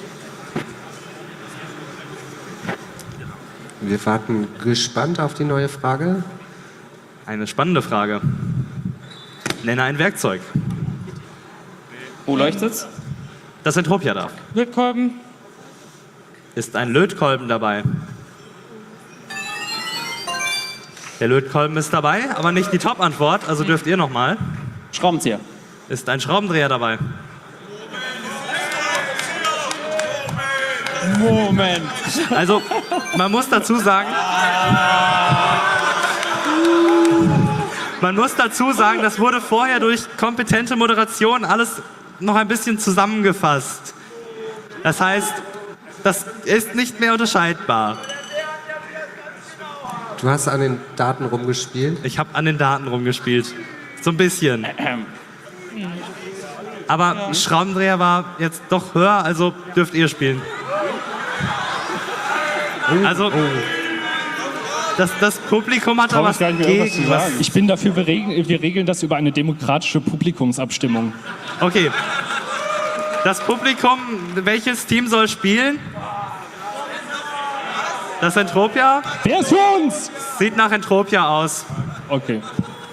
Wir warten gespannt auf die neue Frage. Eine spannende Frage. Nenne ein Werkzeug. Wo leuchtet's? Das Entropia darf. Lötkolben. Ist ein Lötkolben dabei? Der Lötkolben ist dabei, aber nicht die Top-Antwort, also dürft ihr nochmal. Schraubenzieher. Ist ein Schraubendreher dabei? Moment. Also, man muss dazu sagen, man muss dazu sagen, das wurde vorher durch kompetente Moderation alles noch ein bisschen zusammengefasst. Das heißt, das ist nicht mehr unterscheidbar. Du hast an den Daten rumgespielt? Ich habe an den Daten rumgespielt. So ein bisschen. Aber Schraubendreher war jetzt doch höher, also dürft ihr spielen. Also, das, das Publikum hat da was gegen. Was Ich bin dafür, wir regeln, wir regeln das über eine demokratische Publikumsabstimmung. Okay. Das Publikum, welches Team soll spielen? Das Entropia? Wer ist für uns? Sieht nach Entropia aus. Okay.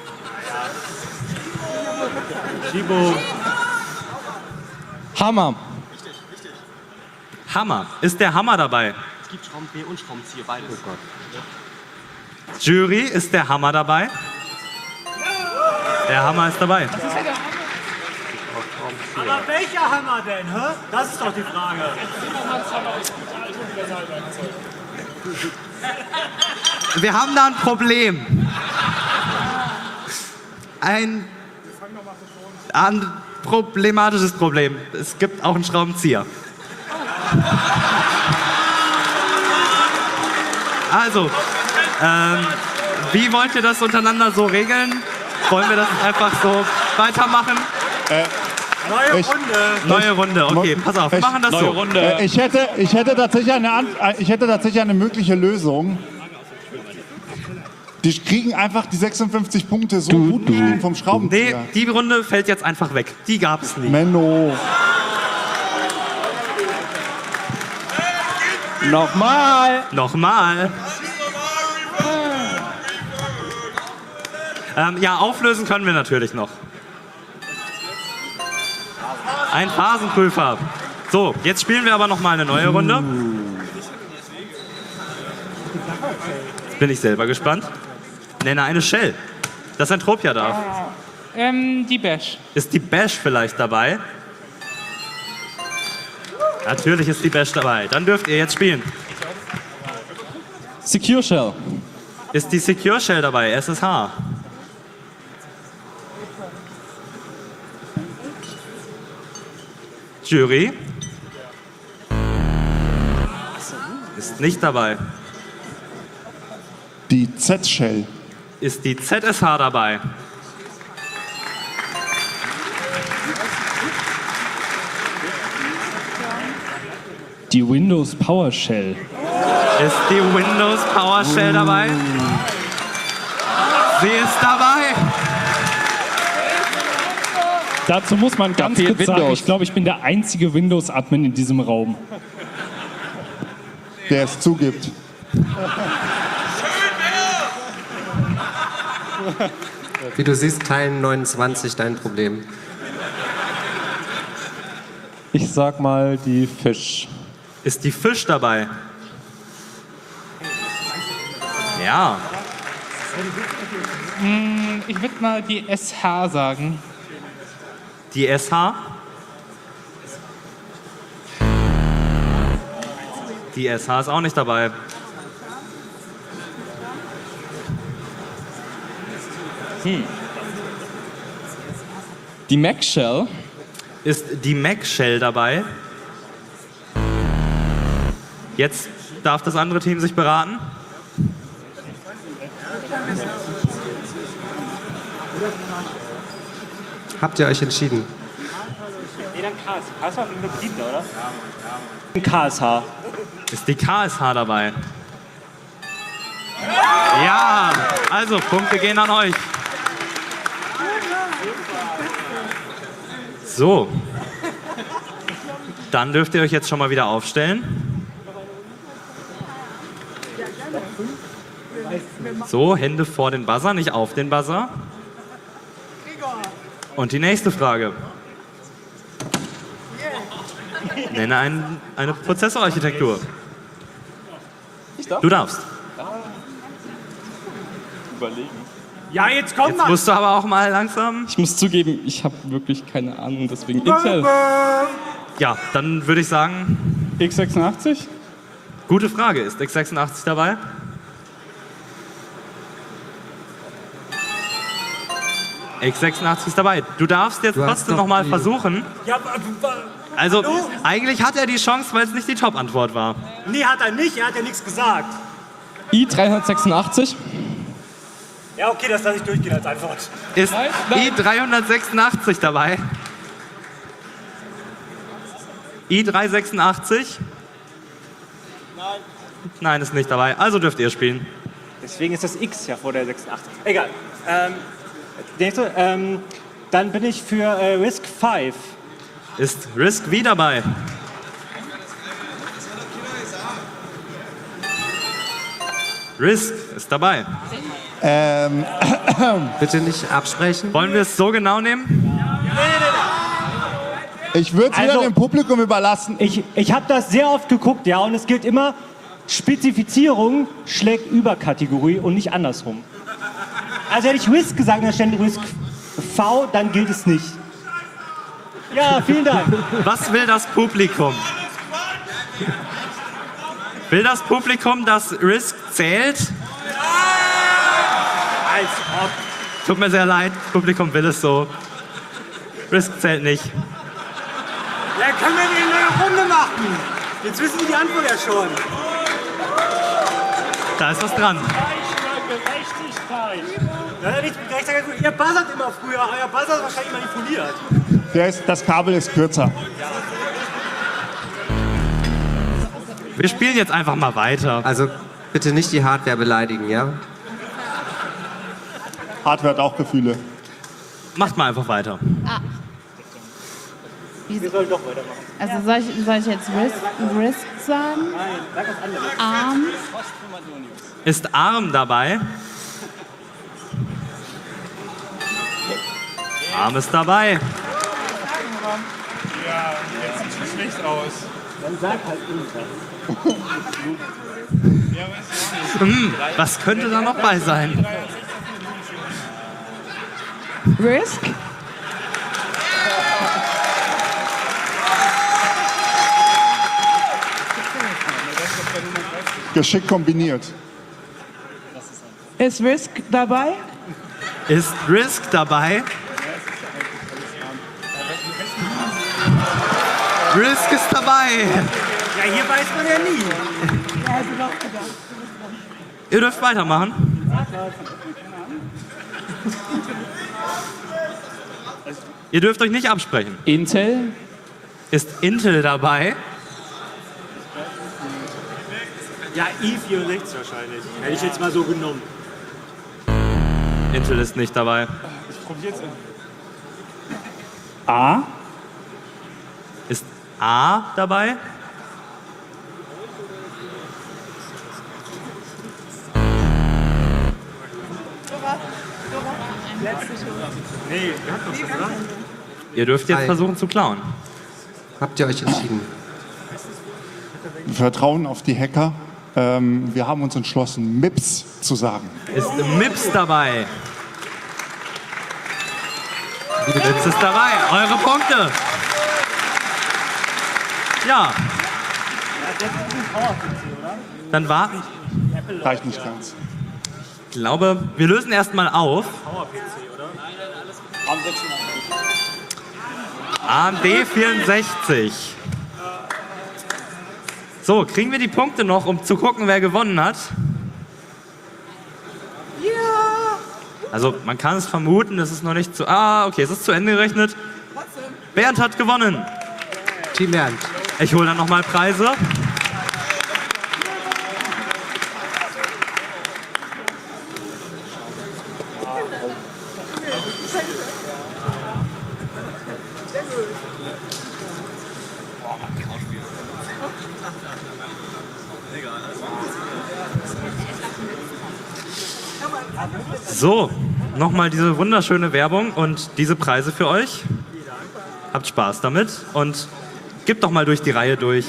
Schibo. Hammer. Hammer. Ist der Hammer dabei? Es gibt Schraubendreher und Schraubenzieher, beides. Oh Gott. Jury, ist der Hammer dabei? Der Hammer ist dabei. Aber welcher Hammer denn, hä? Das ist doch die Frage. Wir haben da ein Problem. Ein, ein problematisches Problem. Es gibt auch einen Schraubenzieher. Also, ähm, wie wollt ihr das untereinander so regeln? Wollen wir das einfach so weitermachen? Äh, Neue ich, Runde. Neue Runde, okay, pass auf, wir ich, machen das neue so. Runde. Äh, ich, hätte, ich, hätte tatsächlich eine, An- äh, ich hätte tatsächlich eine mögliche Lösung. Die kriegen einfach die sechsundfünfzig Punkte so gut geschrieben vom Nee, Schraubenzieher. die Runde fällt jetzt einfach weg. Die gab es nie. Menno. Nochmal. Nochmal. Ähm, ja, auflösen können wir natürlich noch. Ein Phasenprüfer. So, jetzt spielen wir aber noch mal eine neue Runde. Jetzt bin ich selber gespannt. Nenne eine Shell. Das Entropia darf. Ähm, die Bash. Ist die Bash vielleicht dabei? Natürlich ist die Bash dabei. Dann dürft ihr jetzt spielen. Secure Shell. Ist die Secure Shell dabei? S S H. Jury. Ist nicht dabei. Die Z-Shell. Ist die Z S H dabei? Die Windows PowerShell. Ist die Windows PowerShell dabei? Sie ist dabei. Dazu muss man ganz fehlt kurz sagen, Windows. ich glaube, ich bin der einzige Windows-Admin in diesem Raum. Der es zugibt. Wie du siehst, teilen neunundzwanzig dein Problem. Ich sag mal die Fisch. Ist die Fisch dabei? Ja. Hm, ich würde mal die S H sagen. Die S H? Die S H ist auch nicht dabei. Hm. Die Mac Shell? Ist die Mac Shell dabei? Jetzt darf das andere Team sich beraten. Habt ihr euch entschieden? Nee, dann K S H. K S H ist nur beliebter, oder? Ja. K S H. Ist die K S H dabei? Ja, also Punkte gehen an euch. So. Dann dürft ihr euch jetzt schon mal wieder aufstellen. So, Hände vor den Buzzer, nicht auf den Buzzer. Und die nächste Frage. Nenne ein, eine Prozessorarchitektur. Du darfst. Überlegen. Ja, jetzt komm Jetzt mal. musst du aber auch mal langsam. Ich muss zugeben, ich habe wirklich keine Ahnung, deswegen Intel. Ja, dann würde ich sagen... x sechsundachtzig? Gute Frage. Ist x sechsundachtzig dabei? x sechsundachtzig ist dabei. Du darfst jetzt Du hast trotzdem doch noch mal die- versuchen. Ja, Also, hallo? eigentlich hat er die Chance, weil es nicht die Top-Antwort war. Nee, hat er nicht. Er hat ja nichts gesagt. i dreihundertsechsundachtzig? Ja, okay, das lasse ich durchgehen als Antwort. Ist i dreihundertsechsundachtzig dabei? i dreihundertsechsundachtzig? Nein. Nein, ist nicht dabei. Also dürft ihr spielen. Deswegen ist das X ja vor der sechsundachtzig. Egal. Ähm, nächste, ähm, dann bin ich für äh, Risk fünf. Ist Risk V dabei? Risk ist dabei. Ähm, Bitte nicht absprechen. Wollen wir es so genau nehmen? Ich würde es wieder Also- dem Publikum überlassen. Ich, ich habe das sehr oft geguckt, ja, und es gilt immer, Spezifizierung schlägt Überkategorie und nicht andersrum. Also hätte ich Risk gesagt, dann stände Risk V, dann gilt es nicht. Ja, vielen Dank. Was will das Publikum? Will das Publikum, dass Risk zählt? Als ob. Tut mir sehr leid, Publikum will es so. Risk zählt nicht. Ja, können wir die neue Runde machen? Jetzt wissen wir die Antwort ja schon. Da ist was dran. Gerechtigkeit. Ja, nichts mit Gerechtigkeit. Ihr buzzert immer früher, euer Buzzer ist wahrscheinlich manipuliert. Der ist, das Kabel ist kürzer. Wir spielen jetzt einfach mal weiter. Also bitte nicht die Hardware beleidigen, ja? Hardware hat auch Gefühle. Macht mal einfach weiter. Ah. Wir sollen doch weitermachen. Also soll ich, soll ich jetzt Risk, Risk sagen? Nein, sag was anderes. Arm? Ist Arm dabei? Arm ist dabei. Ja, jetzt sieht es schlecht aus. Dann sag halt irgendwas. Hm, was könnte da noch bei sein? Risk? Geschickt kombiniert. Ist Risk dabei? Ist Risk dabei? Risk ist dabei. Ja, hier weiß man ja nie. Ihr dürft weitermachen. Ihr dürft euch nicht absprechen. Intel? Ist Intel dabei? Ja, i vierundsechzig wahrscheinlich. Hätte ich jetzt mal so genommen. Intel ist nicht dabei. Ich probier's. A? Ist A dabei? Nee, ihr habt doch gesagt. Ihr dürft jetzt Hi. versuchen zu klauen. Habt ihr euch entschieden? Wir vertrauen auf die Hacker. Ähm, wir haben uns entschlossen, Mips zu sagen. Ist Mips dabei? Mips ist dabei. Eure Punkte. Ja. Dann warten. Reicht nicht ganz. Ich glaube, wir lösen erstmal auf. A M D vierundsechzig. So, kriegen wir die Punkte noch, um zu gucken, wer gewonnen hat? Ja. Also, man kann es vermuten, es ist noch nicht zu... Ah, okay, es ist zu Ende gerechnet. Bernd hat gewonnen. Team Bernd. Ich hole dann nochmal Preise. So, nochmal diese wunderschöne Werbung und diese Preise für euch. Habt Spaß damit und gebt doch mal durch die Reihe durch.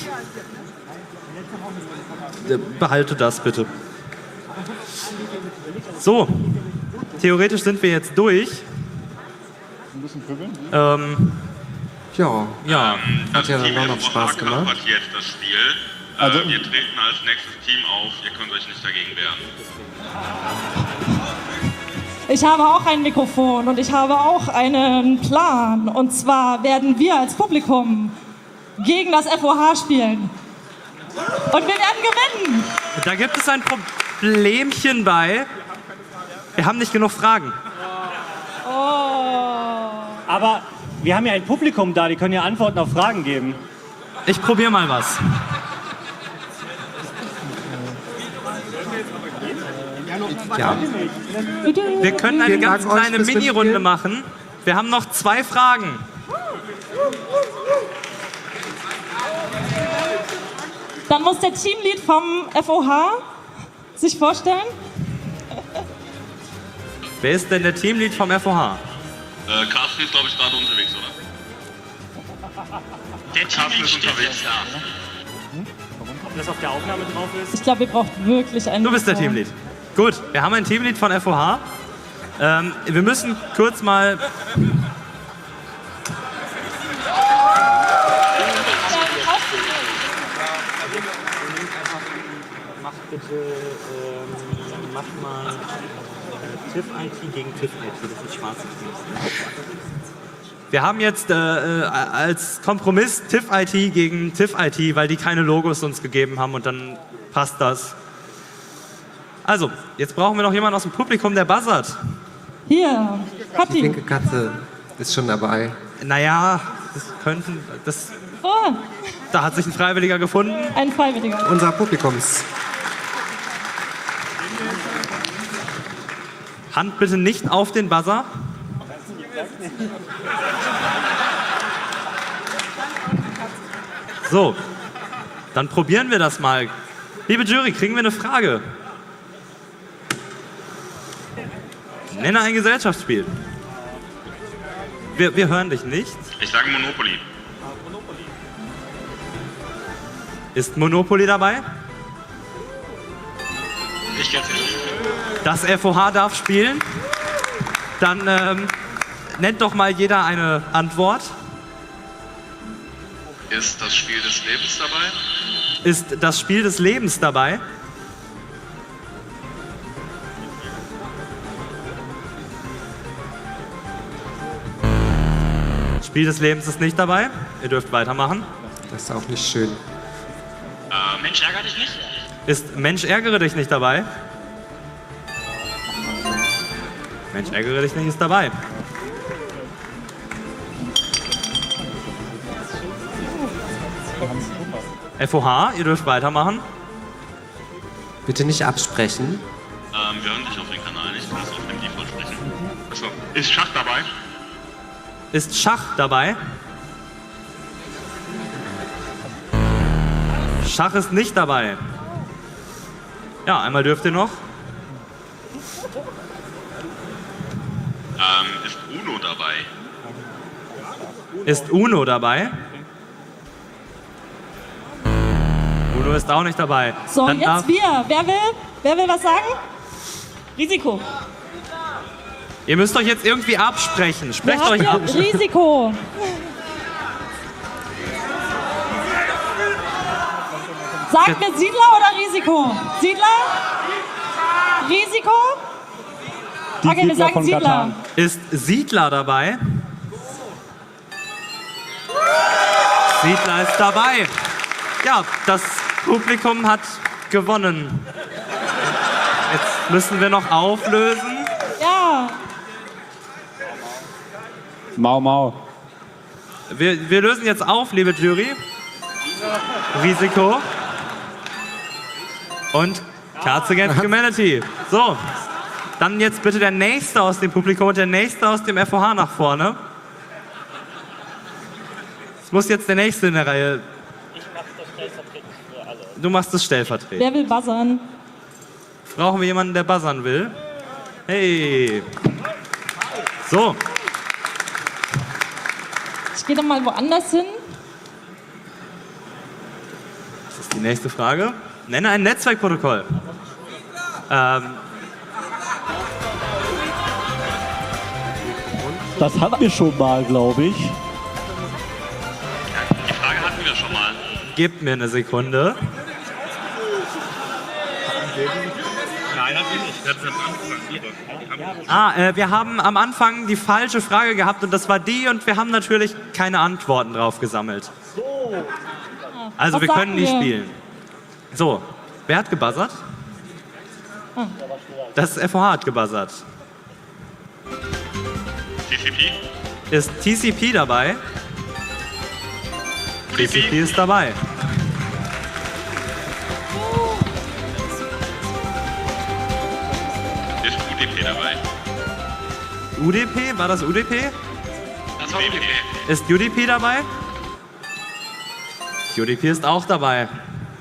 Behalte das bitte. So, theoretisch sind wir jetzt durch. Ein bisschen pöbeln? Ähm, ja, ja. Hat ja dann auch noch Spaß gemacht. Hat jetzt das Spiel. Also- äh, wir treten als nächstes Team auf. Ihr könnt euch nicht dagegen wehren. Ich habe auch ein Mikrofon und ich habe auch einen Plan. Und zwar werden wir als Publikum gegen das F O H spielen. Und wir werden gewinnen. Da gibt es ein Problemchen bei. Wir haben nicht genug Fragen. Oh. Aber wir haben ja ein Publikum da, die können ja Antworten auf Fragen geben. Ich probiere mal was. Ja. Wir können eine Vielen ganz Dank euch kleine fürs Mini-Runde Mitspielen. machen. Wir haben noch zwei Fragen. Dann muss der Teamlead vom F O H sich vorstellen. Wer ist denn der Teamlead vom F O H? Äh, Carsten ist, glaube ich, gerade unterwegs, oder? Der Team ist unterwegs. Ob das auf der Aufnahme drauf ist? Ich glaube, ihr braucht wirklich einen. Du bist der Mikrofon. Teamlead. Gut, wir haben ein Teamlead von F O H. Ähm, wir müssen kurz mal... Mach bitte, ähm, mach mal äh, TIFF I T gegen TIFF I T, das ist schwarze Teams. Wir haben jetzt äh, äh, als Kompromiss TIFF I T gegen TIFF I T, weil die keine Logos uns gegeben haben und dann passt das. Also, jetzt brauchen wir noch jemanden aus dem Publikum, der buzzert. Hier, Die Kathi. pinke Katze ist schon dabei. Naja, das könnten, das, Oh, da hat sich ein Freiwilliger gefunden. ein Freiwilliger. Unser Publikums. Hand bitte nicht auf den Buzzer. So, dann probieren wir das mal. Liebe Jury, kriegen wir eine Frage? Nenne ein Gesellschaftsspiel. Wir, wir hören dich nicht. Ich sage Monopoly. Ist Monopoly dabei? Ich kenn's nicht. Das F O H darf spielen. Dann ähm, nennt doch mal jeder eine Antwort. Ist das Spiel des Lebens dabei? Ist das Spiel des Lebens dabei? Spiel des Lebens ist nicht dabei. Ihr dürft weitermachen. Das ist auch nicht schön. Äh, Mensch, ärger dich nicht. Ist Mensch, ärgere dich nicht dabei? Mensch, ärgere dich nicht ist dabei. F O H, ihr dürft weitermachen. Bitte nicht absprechen. Ähm, wir hören dich auf den Kanal nicht, du musst auf dem Default sprechen. Achso. Ist Schach dabei? Ist Schach dabei? Schach ist nicht dabei. Ja, einmal dürft ihr noch. Ähm, ist Uno dabei? Ist Uno dabei? Uno ist auch nicht dabei. So, Dann darf- jetzt wir. Wer will? Wer will was sagen? Risiko. Ihr müsst euch jetzt irgendwie absprechen. Sprecht Wer euch ab. hat hier Risiko. Sagt mir Siedler oder Risiko? Siedler? Risiko? Die Okay, wir sagen Siedler. Ist Siedler dabei? Siedler ist dabei. Ja, das Publikum hat gewonnen. Jetzt müssen wir noch auflösen. Ja. Mau Mau. Wir, wir lösen jetzt auf, liebe Jury. Risiko. Und Cards Against Humanity. So, dann jetzt bitte der Nächste aus dem Publikum und der Nächste aus dem F O H nach vorne. Es muss jetzt der Nächste in der Reihe. Du machst es stellvertretend. Wer will buzzern? Brauchen wir jemanden, der buzzern will? Hey. So. Ich gehe doch mal woanders hin. Das ist die nächste Frage. Nenne ein Netzwerkprotokoll. Ähm, Das hatten wir schon mal, glaube ich. Die Frage hatten wir schon mal. gebt mir eine Sekunde. Nein, hatten wir nicht. Das ist am Anfang. Ah, äh, wir haben am Anfang die falsche Frage gehabt und das war die und wir haben natürlich keine Antworten drauf gesammelt. Also Was wir können sagen die wir? spielen. So, wer hat gebuzzert? Ah. Das F O H hat gebuzzert. T C P? Ist T C P dabei? T C P ist dabei. Ist U D P dabei? U D P? War das U D P? Das war U D P. Ist U D P dabei? U D P ist auch dabei.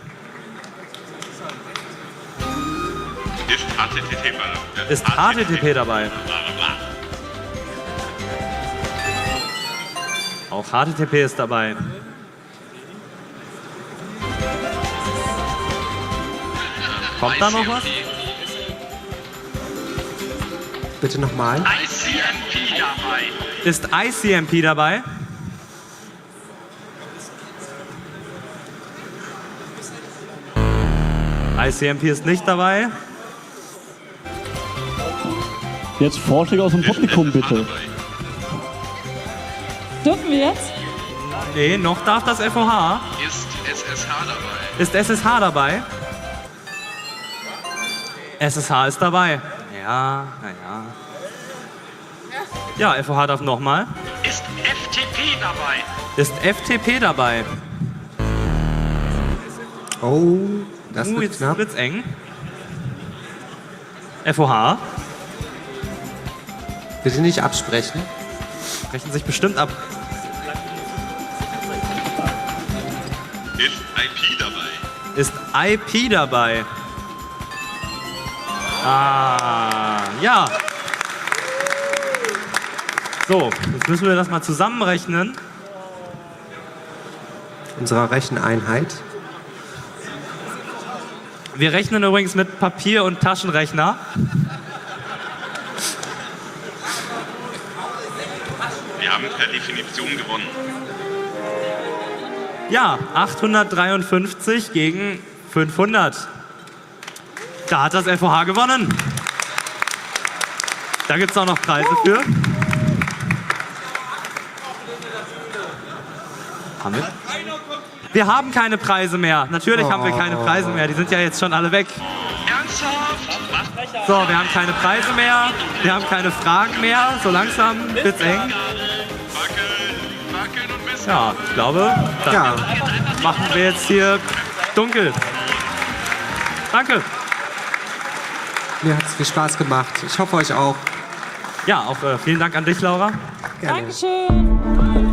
Ist H T T P dabei? Ist H T T P dabei? Auch H T T P ist dabei. Kommt da noch was? Bitte nochmal. I C M P dabei. Ist I C M P dabei? I C M P ist nicht dabei. Jetzt Vorschläge aus dem Publikum, bitte. Dürfen wir jetzt? Nee, noch darf das F O H. Ist S S H dabei? Ist S S H dabei? S S H ist dabei. Ja, naja. Ja, F O H darf nochmal. Ist F T P dabei? Ist F T P dabei? Oh, das uh, wird jetzt knapp. wird's eng. F O H. Bitte nicht absprechen. Sprechen sich bestimmt ab. Ist I P dabei? Ist I P dabei? Ah, ja. So, jetzt müssen wir das mal zusammenrechnen. Unserer Recheneinheit. Wir rechnen übrigens mit Papier- und Taschenrechner. Wir haben per Definition gewonnen. Ja, achthundertdreiundfünfzig gegen fünfhundert. Da hat das F O H gewonnen. Da gibt es auch noch Preise für. Haben wir? Wir haben keine Preise mehr. Natürlich haben wir keine Preise mehr. Die sind ja jetzt schon alle weg. Ernsthaft? So, wir haben keine Preise mehr. Wir haben keine Fragen mehr. So langsam wird's eng. Ja, ich glaube, dann Ja. machen wir jetzt hier dunkel. Danke. Mir hat es viel Spaß gemacht. Ich hoffe euch auch. Ja, auch äh, vielen Dank an dich, Laura. Gerne. Dankeschön.